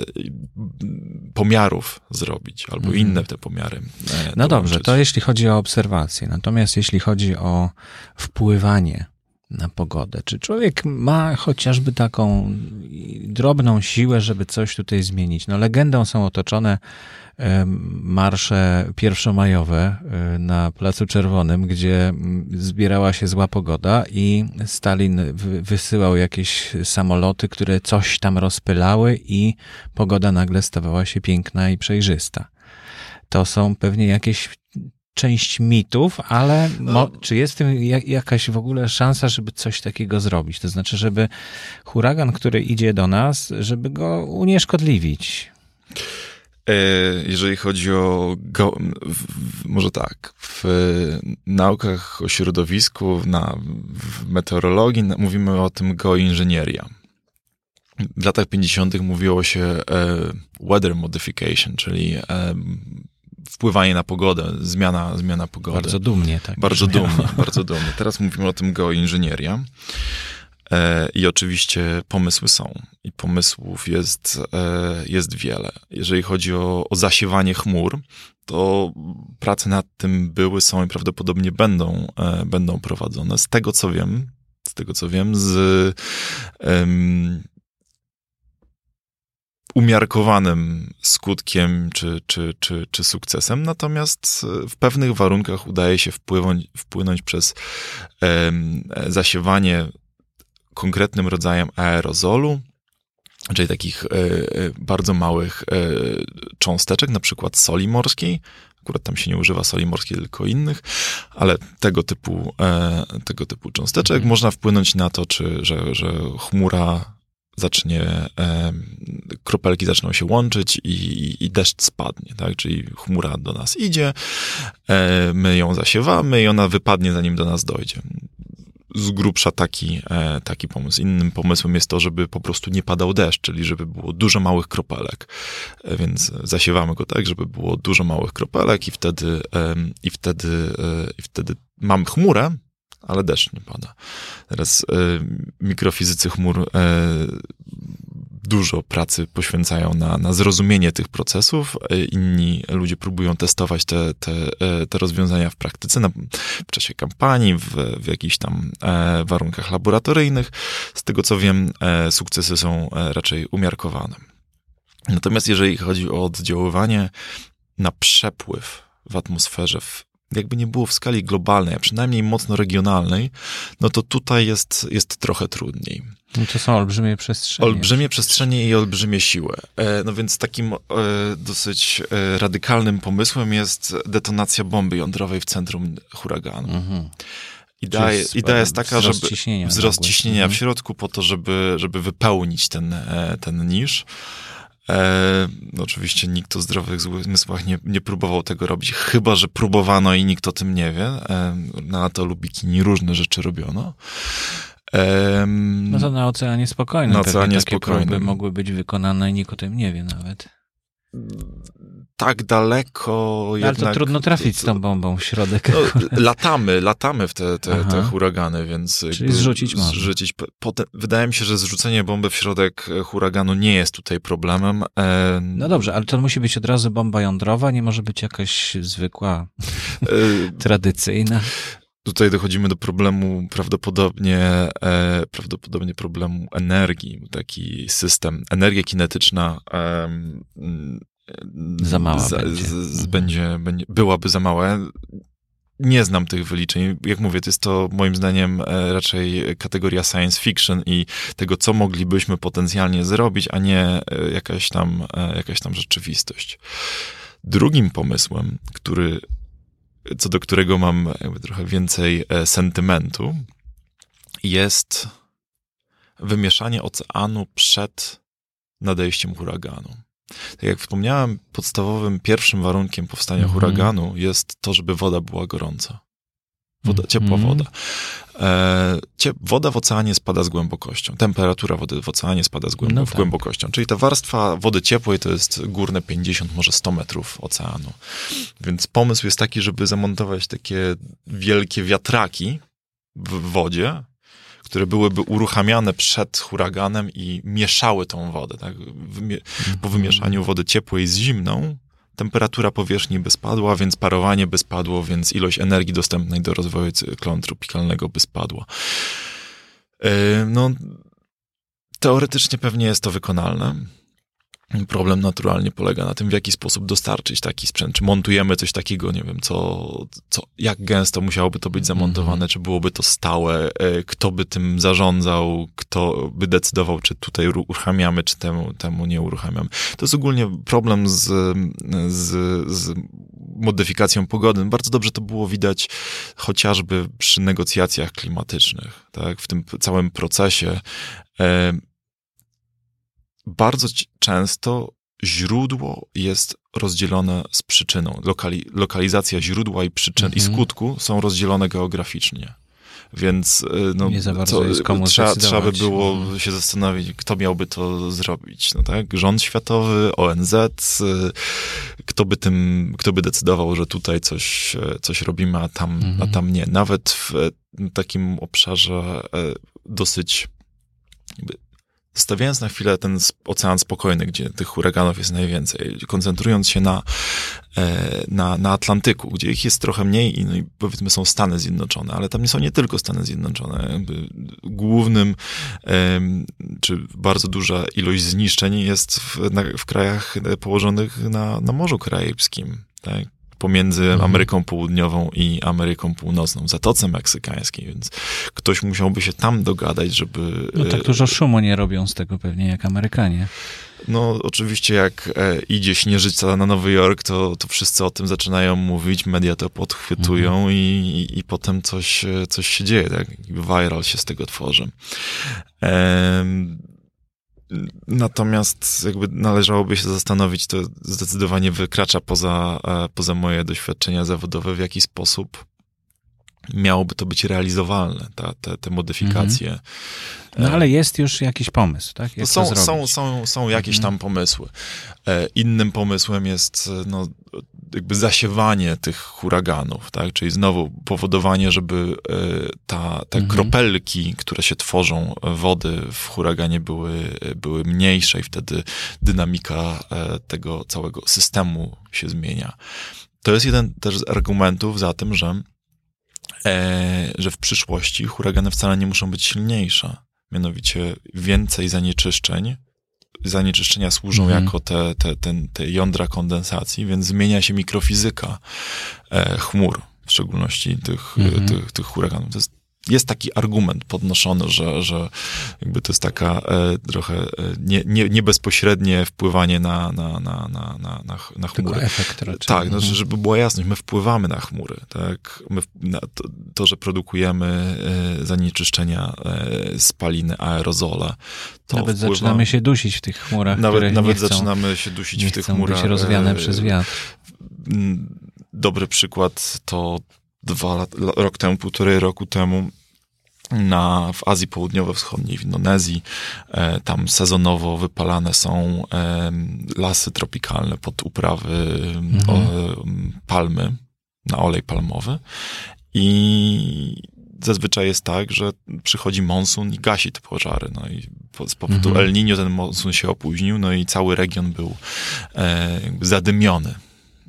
pomiarów zrobić, albo inne te pomiary. No dobrze, to jeśli chodzi o obserwacje. Natomiast jeśli chodzi o wpływanie na pogodę, czy człowiek ma chociażby taką drobną siłę, żeby coś tutaj zmienić? No legendą są otoczone marsze pierwszomajowe na Placu Czerwonym, gdzie zbierała się zła pogoda i Stalin wysyłał jakieś samoloty, które coś tam rozpylały i pogoda nagle stawała się piękna i przejrzysta. To są pewnie jakieś część mitów, ale czy jest w tym jakaś w ogóle szansa, żeby coś takiego zrobić? To znaczy, żeby huragan, który idzie do nas, żeby go unieszkodliwić? Jeżeli chodzi o może tak, w naukach o środowisku, w meteorologii mówimy o tym geoinżynieria. W latach 50. mówiło się weather modification, czyli wpływanie na pogodę, zmiana pogody. Bardzo dumnie, tak. Bardzo dumnie. Teraz mówimy o tym geoinżynieria. I oczywiście pomysły są. I pomysłów jest wiele. Jeżeli chodzi o zasiewanie chmur, to prace nad tym były, są i prawdopodobnie będą prowadzone. Z tego co wiem, z umiarkowanym skutkiem czy sukcesem, natomiast w pewnych warunkach udaje się wpłynąć przez zasiewanie konkretnym rodzajem aerozolu, czyli takich bardzo małych cząsteczek, na przykład soli morskiej. Akurat tam się nie używa soli morskiej, tylko innych, ale tego typu cząsteczek można wpłynąć na to, że chmura kropelki zaczną się łączyć i deszcz spadnie, tak? Czyli chmura do nas idzie, my ją zasiewamy i ona wypadnie, zanim do nas dojdzie. Z grubsza taki pomysł. Innym pomysłem jest to, żeby po prostu nie padał deszcz, czyli żeby było dużo małych kropelek. Więc zasiewamy go tak, żeby było dużo małych kropelek i wtedy mamy chmurę, ale deszcz nie pada. Teraz mikrofizycy chmur dużo pracy poświęcają na zrozumienie tych procesów. Inni ludzie próbują testować te rozwiązania w praktyce, w czasie kampanii, w jakichś tam warunkach laboratoryjnych. Z tego co wiem, sukcesy są raczej umiarkowane. Natomiast jeżeli chodzi o oddziaływanie na przepływ w atmosferze, jakby nie było w skali globalnej, a przynajmniej mocno regionalnej, no to tutaj jest trochę trudniej. No to są olbrzymie przestrzenie. Olbrzymie przestrzenie i olbrzymie siły. No więc takim dosyć radykalnym pomysłem jest detonacja bomby jądrowej w centrum huraganu. Mhm. Idea jest taka, żeby wzrost ciśnienia w środku po to, żeby wypełnić ten nisz. No oczywiście nikt o zdrowych zmysłach nie próbował tego robić, chyba że próbowano i nikt o tym nie wie. Na Atolu Bikini różne rzeczy robiono. No to na Oceanie Spokojnym. Na Oceanie Spokojnym. Takie próby mogły być wykonane i nikt o tym nie wie nawet. Tak daleko jednak... Ale to trudno trafić z tą bombą w środek. No, latamy w te huragany, więc... Czyli zrzucić można. Wydaje mi się, że zrzucenie bomby w środek huraganu nie jest tutaj problemem. No dobrze, ale to musi być od razu bomba jądrowa, nie może być jakaś zwykła, tradycyjna. tutaj dochodzimy do problemu prawdopodobnie problemu energii. Taki system, energia kinetyczna za mała byłaby za mała. Nie znam tych wyliczeń. Jak mówię, to jest to moim zdaniem raczej kategoria science fiction i tego, co moglibyśmy potencjalnie zrobić, a nie jakaś tam rzeczywistość. Drugim pomysłem, co do którego mam jakby trochę więcej sentymentu, jest wymieszanie oceanu przed nadejściem huraganu. Tak jak wspomniałem, podstawowym pierwszym warunkiem powstania huraganu jest to, żeby woda była gorąca. Ciepła woda. Woda w oceanie spada z głębokością. Temperatura wody w oceanie spada z głębokością. Czyli ta warstwa wody ciepłej to jest górne 50, może 100 metrów oceanu. Więc pomysł jest taki, żeby zamontować takie wielkie wiatraki w wodzie, które byłyby uruchamiane przed huraganem i mieszały tą wodę. Tak? Po wymieszaniu wody ciepłej z zimną temperatura powierzchni by spadła, więc parowanie by spadło, więc ilość energii dostępnej do rozwoju cyklonu tropikalnego by spadła. No, teoretycznie pewnie jest to wykonalne. Problem naturalnie polega na tym, w jaki sposób dostarczyć taki sprzęt. Czy montujemy coś takiego, nie wiem, jak gęsto musiałoby to być zamontowane, czy byłoby to stałe, kto by tym zarządzał, kto by decydował, czy tutaj uruchamiamy, czy temu nie uruchamiamy. To jest ogólnie problem z modyfikacją pogody. Bardzo dobrze to było widać chociażby przy negocjacjach klimatycznych, tak? W tym całym procesie bardzo często źródło jest rozdzielone z przyczyną. Lokalizacja źródła i przyczyn i skutku są rozdzielone geograficznie. Więc nie za bardzo jest komu trzeba by było się zastanowić, kto miałby to zrobić. No tak? Rząd światowy, ONZ, kto by decydował, że tutaj coś robimy, a tam nie. Nawet w takim obszarze dosyć zostawiając na chwilę ten ocean spokojny, gdzie tych huraganów jest najwięcej, koncentrując się na Atlantyku, gdzie ich jest trochę mniej i powiedzmy są Stany Zjednoczone, ale tam nie są nie tylko Stany Zjednoczone. Głównym, czy bardzo duża ilość zniszczeń jest w krajach położonych na Morzu Karaibskim, tak? Pomiędzy Ameryką Południową i Ameryką Północną, w Zatoce Meksykańskiej, więc ktoś musiałby się tam dogadać, żeby... No tak dużo szumu nie robią z tego pewnie jak Amerykanie. No oczywiście jak idzie śnieżyca na Nowy Jork, to wszyscy o tym zaczynają mówić, media to podchwytują i potem coś się dzieje, tak? Viral się z tego tworzy. Natomiast jakby należałoby się zastanowić, to zdecydowanie wykracza poza moje doświadczenia zawodowe, w jaki sposób miałoby to być realizowalne, te modyfikacje. No ale jest już jakiś pomysł, tak? Jak są jakieś tam pomysły. Innym pomysłem jest jakby zasiewanie tych huraganów, tak? Czyli znowu powodowanie, żeby te kropelki, które się tworzą wody w huraganie były mniejsze i wtedy dynamika tego całego systemu się zmienia. To jest jeden też z argumentów za tym, że w przyszłości huragany wcale nie muszą być silniejsze. Mianowicie więcej zanieczyszczenia służą jako te jądra kondensacji, więc zmienia się mikrofizyka chmur, w szczególności tych huraganów. Jest taki argument podnoszony, że jakby to jest taka trochę nie bezpośrednie wpływanie na chmury. Tylko efekt raczej. Tak, znaczy, żeby była jasność, my wpływamy na chmury. Tak? To, że produkujemy zanieczyszczenia, spaliny, aerozole. Nawet zaczynamy się dusić w tych chmurach, Nawet zaczynamy się dusić w tych chmurach. Być rozwiane przez wiatr. Dobry przykład to półtorej roku temu w Azji Południowo-Wschodniej, w Indonezji, tam sezonowo wypalane są lasy tropikalne pod uprawy palmy, na olej palmowy i zazwyczaj jest tak, że przychodzi monsun i gasi te pożary. No i z powodu El Niño ten monsun się opóźnił, no i cały region był jakby zadymiony.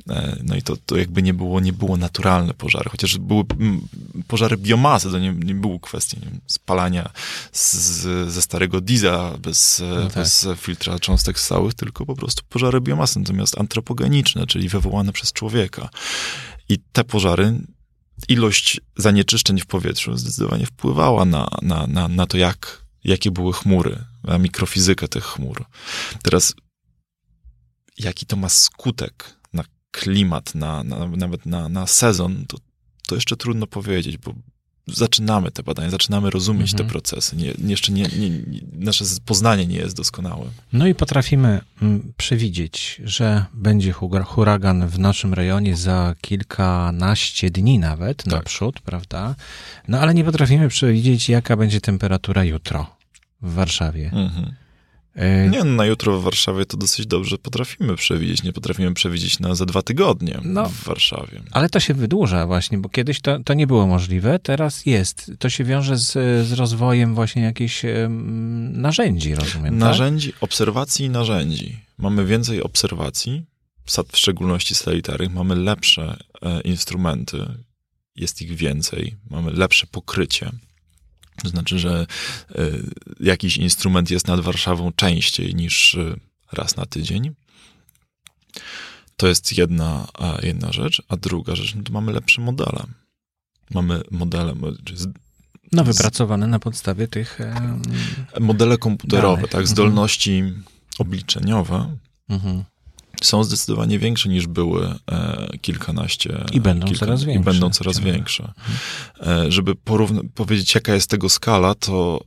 No i to jakby nie było naturalne pożary, chociaż były pożary biomasy, to nie było kwestii spalania ze starego diesla bez filtra cząstek stałych, tylko po prostu pożary biomasy, natomiast antropogeniczne, czyli wywołane przez człowieka. I te pożary, ilość zanieczyszczeń w powietrzu zdecydowanie wpływała na to, jakie były chmury, na mikrofizykę tych chmur. Teraz, jaki to ma skutek na klimat, nawet na sezon, to jeszcze trudno powiedzieć, bo zaczynamy te badania, zaczynamy rozumieć te procesy. Jeszcze nasze poznanie nie jest doskonałe. No i potrafimy przewidzieć, że będzie huragan w naszym rejonie za kilkanaście dni nawet naprzód, prawda? No ale nie potrafimy przewidzieć, jaka będzie temperatura jutro w Warszawie. Nie, na jutro w Warszawie to dosyć dobrze potrafimy przewidzieć. Nie potrafimy przewidzieć za 2 tygodnie w Warszawie. Ale to się wydłuża właśnie, bo kiedyś to nie było możliwe, teraz jest. To się wiąże z rozwojem właśnie jakichś narzędzi, rozumiem, Narzędzi, obserwacji i narzędzi. Mamy więcej obserwacji, w szczególności satelitarnych, mamy lepsze instrumenty, jest ich więcej, mamy lepsze pokrycie. To znaczy, że jakiś instrument jest nad Warszawą częściej niż raz na tydzień. To jest jedna rzecz, a druga rzecz, to mamy lepsze modele. Mamy modele... wypracowane na podstawie tych... modele komputerowe, danych. Zdolności obliczeniowe są zdecydowanie większe niż były kilkanaście... I będą coraz większe. większe. Żeby powiedzieć, jaka jest tego skala, to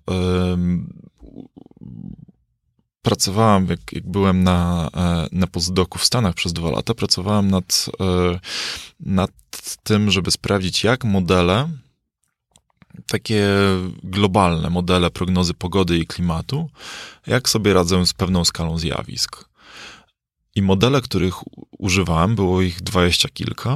pracowałem, jak byłem na postdoku w Stanach przez 2 lata, pracowałem nad tym, żeby sprawdzić, jak modele, takie globalne modele prognozy pogody i klimatu, jak sobie radzą z pewną skalą zjawisk. I modele, których używałem, było ich 20 kilka,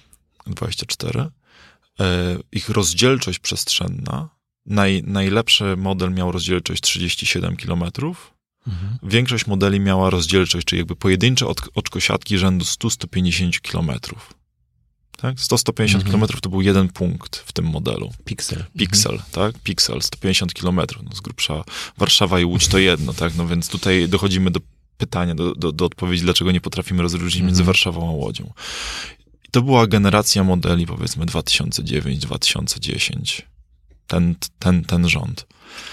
24. Ich rozdzielczość przestrzenna, najlepszy model miał rozdzielczość 37 km. Większość modeli miała rozdzielczość, czyli jakby pojedyncze oczko siatki rzędu 100-150 km. Tak? 100-150 km to był jeden punkt w tym modelu. Piksel, tak? Piksel, 150 km. Z grubsza Warszawa i Łódź to jedno, tak? No więc tutaj dochodzimy do pytania, do odpowiedzi, dlaczego nie potrafimy rozróżnić między Warszawą a Łodzią. I to była generacja modeli, powiedzmy 2009-2010. Ten rząd.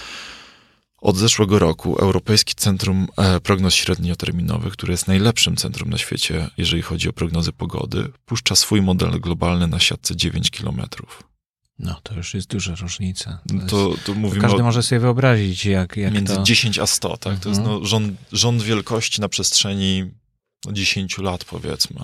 Od zeszłego roku Europejskie Centrum Prognoz Średnioterminowych, które jest najlepszym centrum na świecie, jeżeli chodzi o prognozy pogody, puszcza swój model globalny na siatce 9 kilometrów. No, to już jest duża różnica. To mówimy każdy może sobie wyobrazić, jak między to... 10 a 100, tak? To jest rząd wielkości na przestrzeni 10 lat, powiedzmy.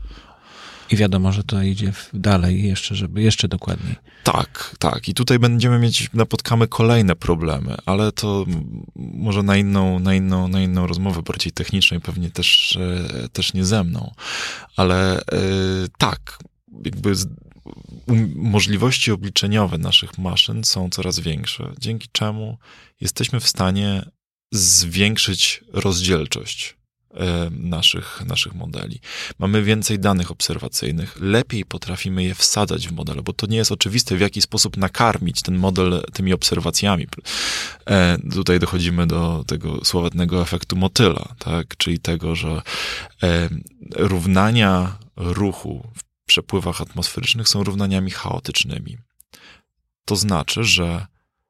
I wiadomo, że to idzie dalej jeszcze, żeby jeszcze dokładniej. Tak. I tutaj napotkamy kolejne problemy, ale to może na inną rozmowę, bardziej techniczną i pewnie też nie ze mną. Ale tak, jakby możliwości obliczeniowe naszych maszyn są coraz większe, dzięki czemu jesteśmy w stanie zwiększyć rozdzielczość naszych modeli. Mamy więcej danych obserwacyjnych, lepiej potrafimy je wsadzać w modele, bo to nie jest oczywiste, w jaki sposób nakarmić ten model tymi obserwacjami. Tutaj dochodzimy do tego sławetnego efektu motyla, tak? Czyli tego, że równania ruchu w przepływach atmosferycznych są równaniami chaotycznymi. To znaczy, że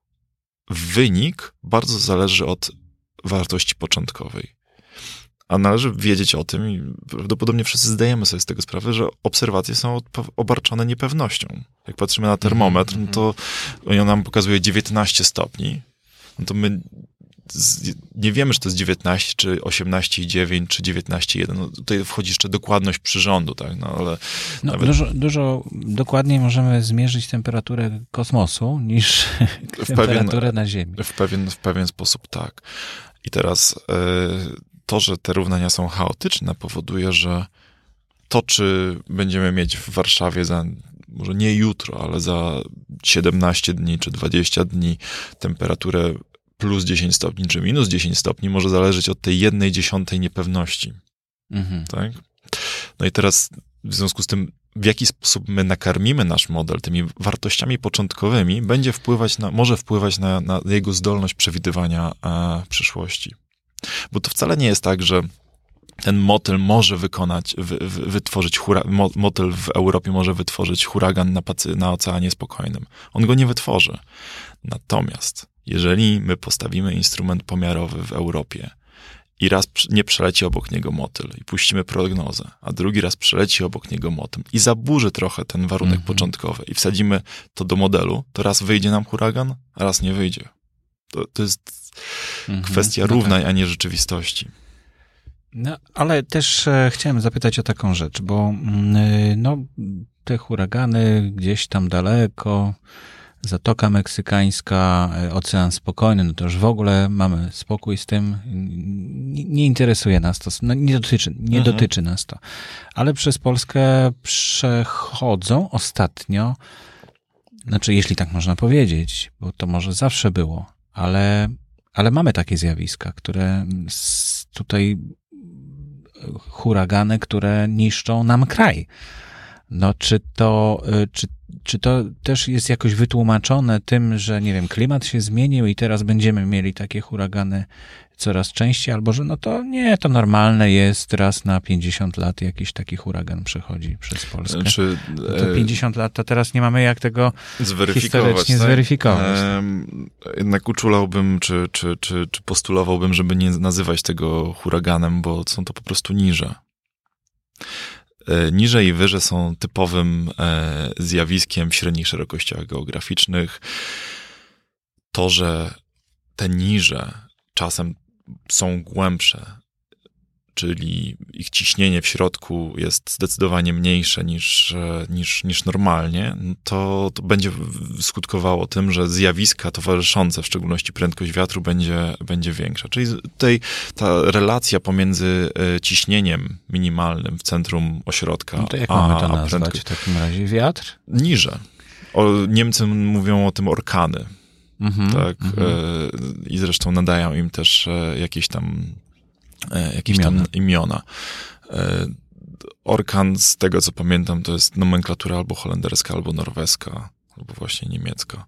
wynik bardzo zależy od wartości początkowej. A należy wiedzieć o tym, i prawdopodobnie wszyscy zdajemy sobie z tego sprawę, że obserwacje są obarczone niepewnością. Jak patrzymy na termometr, no to on nam pokazuje 19 stopni, no to my nie wiemy, czy to jest 19, czy 18,9, czy 19,1. No tutaj wchodzi jeszcze dokładność przyrządu, tak? No, ale nawet... dużo dokładniej możemy zmierzyć temperaturę kosmosu niż temperaturę na Ziemi. W pewien sposób tak. I teraz to, że te równania są chaotyczne, powoduje, że to, czy będziemy mieć w Warszawie może nie jutro, ale za 17 dni, czy 20 dni temperaturę plus 10 stopni, czy minus 10 stopni, może zależeć od tej 1/10 niepewności. Tak? No i teraz w związku z tym, w jaki sposób my nakarmimy nasz model tymi wartościami początkowymi, może wpływać na jego zdolność przewidywania przyszłości. Bo to wcale nie jest tak, że ten motyl może wytworzyć motyl w Europie może wytworzyć huragan na Oceanie Spokojnym. On go nie wytworzy. Natomiast jeżeli my postawimy instrument pomiarowy w Europie i raz nie przeleci obok niego motyl i puścimy prognozę, a drugi raz przeleci obok niego motyl i zaburzy trochę ten warunek początkowy i wsadzimy to do modelu, to raz wyjdzie nam huragan, a raz nie wyjdzie. To jest kwestia równań, a nie rzeczywistości. No, ale też chciałem zapytać o taką rzecz, bo te huragany gdzieś tam daleko, Zatoka Meksykańska, Ocean Spokojny, no to już w ogóle mamy spokój z tym, nie interesuje nas to, nie dotyczy nas to. Ale przez Polskę przechodzą ostatnio, znaczy jeśli tak można powiedzieć, bo to może zawsze było, ale mamy takie zjawiska, które tutaj huragany, które niszczą nam kraj. No, czy to też jest jakoś wytłumaczone tym, że, nie wiem, klimat się zmienił i teraz będziemy mieli takie huragany coraz częściej, albo że to normalne jest, raz na 50 lat jakiś taki huragan przechodzi przez Polskę. To 50 lat, to teraz nie mamy jak tego historycznie zweryfikować. Jednak uczulałbym, czy postulowałbym, żeby nie nazywać tego huraganem, bo są to po prostu niże. Niże i wyże są typowym zjawiskiem w średnich szerokościach geograficznych. To, że te niże czasem są głębsze, czyli ich ciśnienie w środku jest zdecydowanie mniejsze niż normalnie, to będzie skutkowało tym, że zjawiska towarzyszące, w szczególności prędkość wiatru, będzie większa. Czyli tutaj ta relacja pomiędzy ciśnieniem minimalnym w centrum ośrodka, no to jak mamy to nazwać w takim razie? Wiatr? Niże. Niemcy mówią o tym orkany. Tak? I zresztą nadają im też jakieś tam imiona. Orkan, z tego co pamiętam, to jest nomenklatura albo holenderska, albo norweska, albo właśnie niemiecka.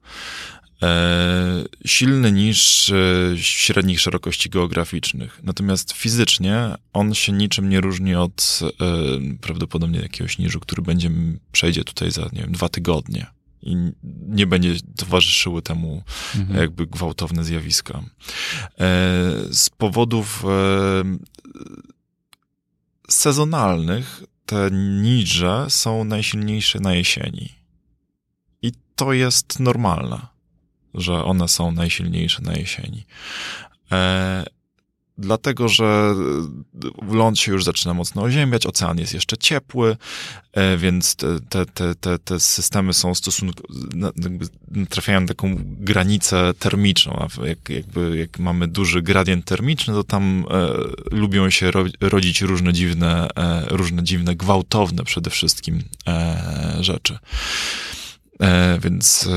Silny niż średnich szerokości geograficznych. Natomiast fizycznie on się niczym nie różni od prawdopodobnie jakiegoś niżu, który przejdzie tutaj za, 2 tygodnie. I nie będzie towarzyszyły temu jakby gwałtowne zjawiska. Z powodów sezonalnych te niże są najsilniejsze na jesieni. I to jest normalne, że one są najsilniejsze na jesieni. Dlatego, że ląd się już zaczyna mocno oziębiać, ocean jest jeszcze ciepły, więc te systemy są trafiają na taką granicę termiczną. Jak mamy duży gradient termiczny, to tam lubią się rodzić różne dziwne, gwałtowne przede wszystkim rzeczy. Więc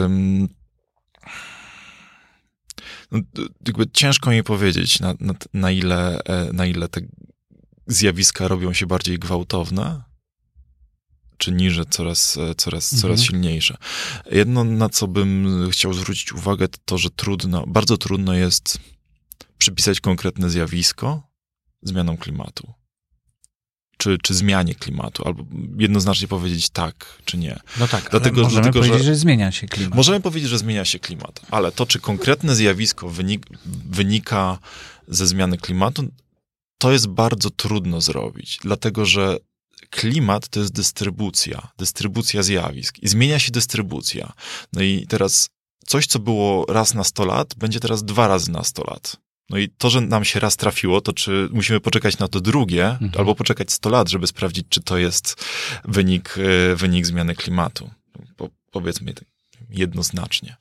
jakby ciężko mi powiedzieć, na ile te zjawiska robią się bardziej gwałtowne, czy niże coraz silniejsze. Jedno, na co bym chciał zwrócić uwagę, to że bardzo trudno jest przypisać konkretne zjawisko zmianom klimatu. Czy zmianie klimatu, albo jednoznacznie powiedzieć tak, czy nie. No tak, możemy powiedzieć, że zmienia się klimat. Możemy powiedzieć, że zmienia się klimat, ale to, czy konkretne zjawisko wynika ze zmiany klimatu, to jest bardzo trudno zrobić, dlatego że klimat to jest dystrybucja zjawisk i zmienia się dystrybucja. No i teraz coś, co było raz na 100 lat, będzie teraz 2 razy na 100 lat. No i to, że nam się raz trafiło, to czy musimy poczekać na to drugie, albo poczekać 100 lat, żeby sprawdzić, czy to jest wynik zmiany klimatu. Powiedzmy jednoznacznie.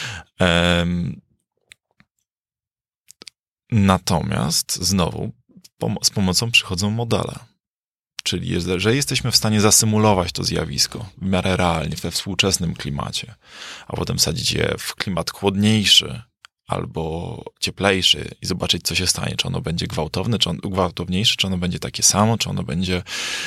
Natomiast znowu z pomocą przychodzą modele. Czyli, że jesteśmy w stanie zasymulować to zjawisko w miarę realnie we współczesnym klimacie, a potem wsadzić je w klimat chłodniejszy, albo cieplejszy i zobaczyć, co się stanie. Czy ono będzie gwałtowniejsze, czy ono będzie takie samo, czy ono będzie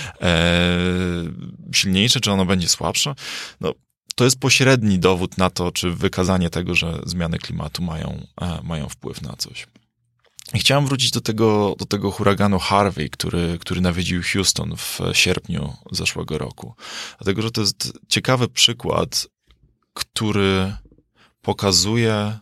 silniejsze, czy ono będzie słabsze. No, to jest pośredni dowód na to, czy wykazanie tego, że zmiany klimatu mają wpływ na coś. I chciałem wrócić do tego huraganu Harvey, który nawiedził Houston w sierpniu zeszłego roku. Dlatego, że to jest ciekawy przykład, który pokazuje,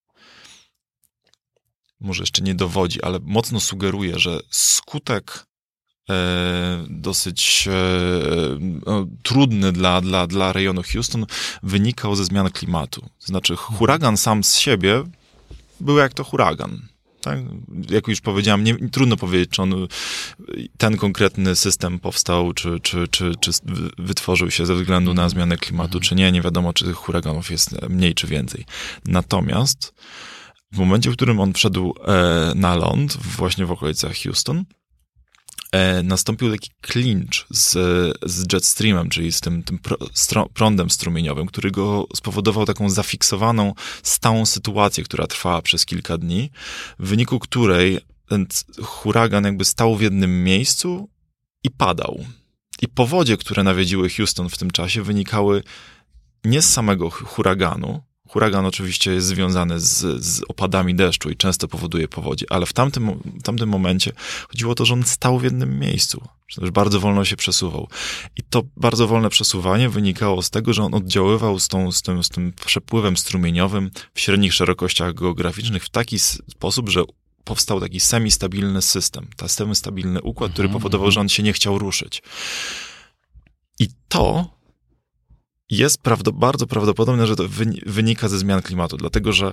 może jeszcze nie dowodzi, ale mocno sugeruje, że skutek dosyć trudny dla rejonu Houston wynikał ze zmian klimatu. To znaczy huragan sam z siebie był jak to huragan. Tak? Jak już powiedziałem, trudno powiedzieć, czy ten konkretny system powstał, czy wytworzył się ze względu na zmianę klimatu, czy nie. Nie wiadomo, czy tych huraganów jest mniej, czy więcej. Natomiast w momencie, w którym on wszedł na ląd, właśnie w okolicach Houston, nastąpił taki clinch z jetstreamem, czyli z tym prądem strumieniowym, który go spowodował taką zafiksowaną, stałą sytuację, która trwała przez kilka dni, w wyniku której ten huragan jakby stał w jednym miejscu i padał. I powodzie, które nawiedziły Houston w tym czasie, wynikały nie z samego huraganu. Huragan oczywiście jest związany z opadami deszczu i często powoduje powodzie, ale w tamtym momencie chodziło o to, że on stał w jednym miejscu, że bardzo wolno się przesuwał. I to bardzo wolne przesuwanie wynikało z tego, że on oddziaływał z tym przepływem strumieniowym w średnich szerokościach geograficznych w taki sposób, że powstał taki semistabilny system, semistabilny układ, który powodował, że on się nie chciał ruszyć. I to jest bardzo prawdopodobne, że to wynika ze zmian klimatu, dlatego że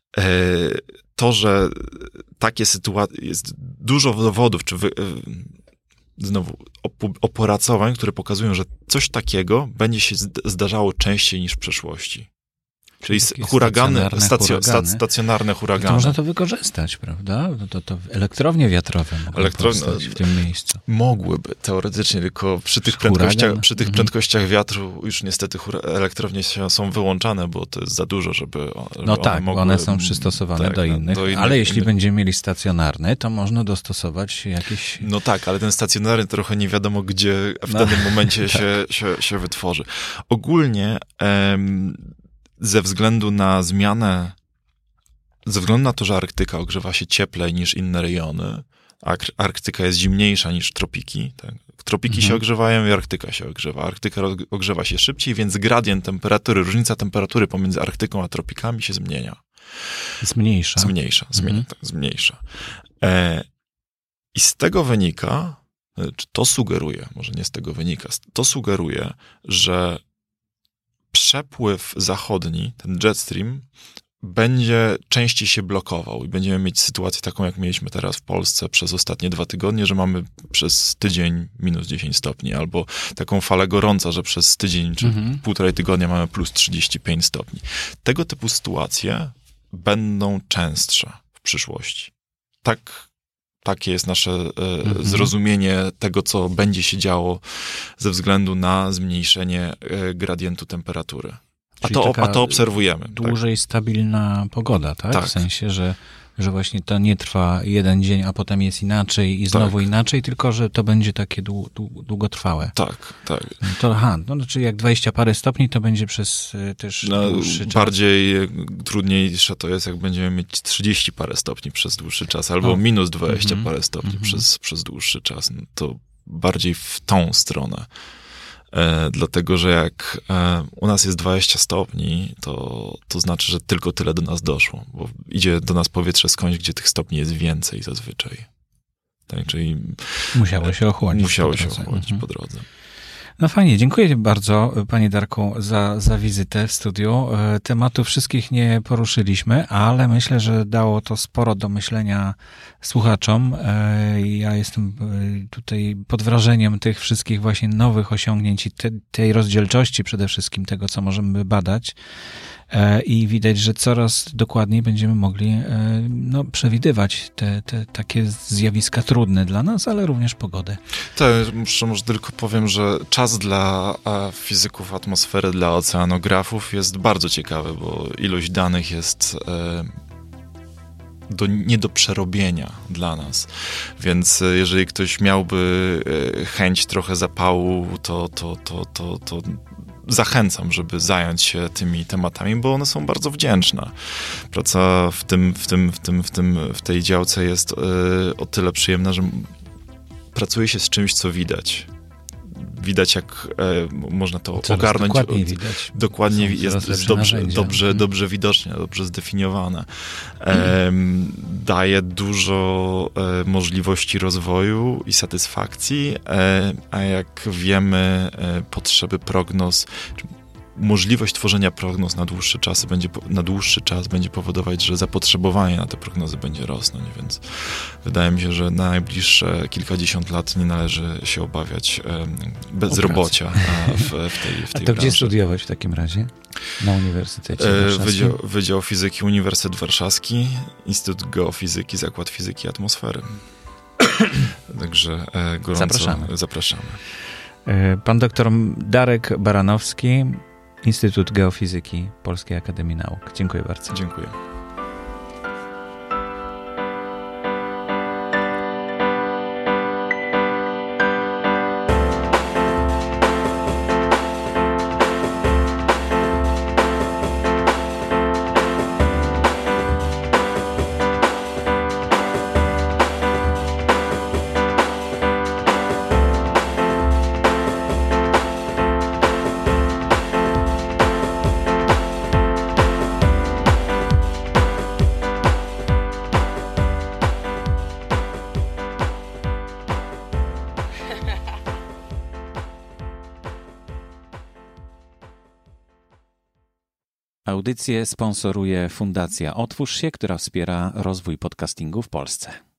że takie sytuacje, jest dużo dowodów, czy znowu opracowań, które pokazują, że coś takiego będzie się zdarzało częściej niż w przeszłości. Czyli stacjonarne huragany. To można to wykorzystać, prawda? To elektrownie wiatrowe mogą powstać w tym miejscu. Mogłyby, teoretycznie, tylko przy tych prędkościach wiatru już niestety elektrownie są wyłączane, bo to jest za dużo, żeby no tak, one są przystosowane do innych, ale jeśli będziemy mieli stacjonarny, to można dostosować jakieś... No tak, ale ten stacjonarny trochę nie wiadomo, gdzie w danym momencie się wytworzy. Ogólnie... ze względu na to, że Arktyka ogrzewa się cieplej niż inne rejony, Arktyka jest zimniejsza niż tropiki, tak? Tropiki się ogrzewają i Arktyka się ogrzewa. Arktyka ogrzewa się szybciej, więc gradient temperatury, różnica temperatury pomiędzy Arktyką a tropikami się zmienia. Zmniejsza. I z tego wynika, czy to sugeruje, może nie z tego wynika, to sugeruje, że przepływ zachodni, ten jetstream, będzie częściej się blokował i będziemy mieć sytuację taką, jak mieliśmy teraz w Polsce przez ostatnie 2 tygodnie, że mamy przez tydzień minus 10 stopni, albo taką falę gorąca, że przez tydzień czy 1,5 tygodnia mamy plus 35 stopni. Tego typu sytuacje będą częstsze w przyszłości. Takie jest nasze zrozumienie tego, co będzie się działo ze względu na zmniejszenie gradientu temperatury. A to obserwujemy. Dłużej stabilna pogoda, tak? W sensie, że właśnie to nie trwa jeden dzień, a potem jest inaczej i znowu inaczej, tylko że to będzie takie długotrwałe. Tak. To znaczy jak 20 parę stopni, to będzie przez też dłuższy czas. Bardziej trudniejsze to jest, jak będziemy mieć 30 parę stopni przez dłuższy czas, albo minus 20 parę stopni przez dłuższy czas. No to bardziej w tą stronę. Dlatego, że jak u nas jest 20 stopni, to znaczy, że tylko tyle do nas doszło, bo idzie do nas powietrze skądś, gdzie tych stopni jest więcej zazwyczaj. Tak, czyli musiało się ochłodzić po drodze. No fajnie, dziękuję bardzo, panie Darku, za wizytę w studiu. Tematów wszystkich nie poruszyliśmy, ale myślę, że dało to sporo do myślenia słuchaczom. Ja jestem tutaj pod wrażeniem tych wszystkich właśnie nowych osiągnięć i tej rozdzielczości przede wszystkim tego, co możemy badać. I widać, że coraz dokładniej będziemy mogli przewidywać te takie zjawiska trudne dla nas, ale również pogodę. Tak, może tylko powiem, że czas dla fizyków atmosfery, dla oceanografów jest bardzo ciekawy, bo ilość danych jest nie do przerobienia dla nas. Więc jeżeli ktoś miałby chęć trochę zapału, to zachęcam, żeby zająć się tymi tematami, bo one są bardzo wdzięczne. Praca w tej działce jest o tyle przyjemna, że pracuje się z czymś, co widać. Widać, jak można to coraz ogarnąć. Dokładniej widać. Dokładnie jest dobrze widoczne, dobrze zdefiniowane. Daje dużo możliwości rozwoju i satysfakcji, a jak wiemy, potrzeby prognoz, możliwość tworzenia prognoz na dłuższy czas będzie powodować, że zapotrzebowanie na te prognozy będzie rosnąć, więc wydaje mi się, że na najbliższe kilkadziesiąt lat nie należy się obawiać bezrobocia w tej A to branży. gdzie studiować w takim razie? Na Uniwersytecie Warszawskim? Wydział Fizyki Uniwersytet Warszawski, Instytut Geofizyki, Zakład Fizyki i Atmosfery. Także gorąco zapraszamy. Pan doktor Darek Baranowski, Instytut Geofizyki Polskiej Akademii Nauk. Dziękuję bardzo. Dziękuję. Audycję sponsoruje Fundacja Otwórz się, która wspiera rozwój podcastingu w Polsce.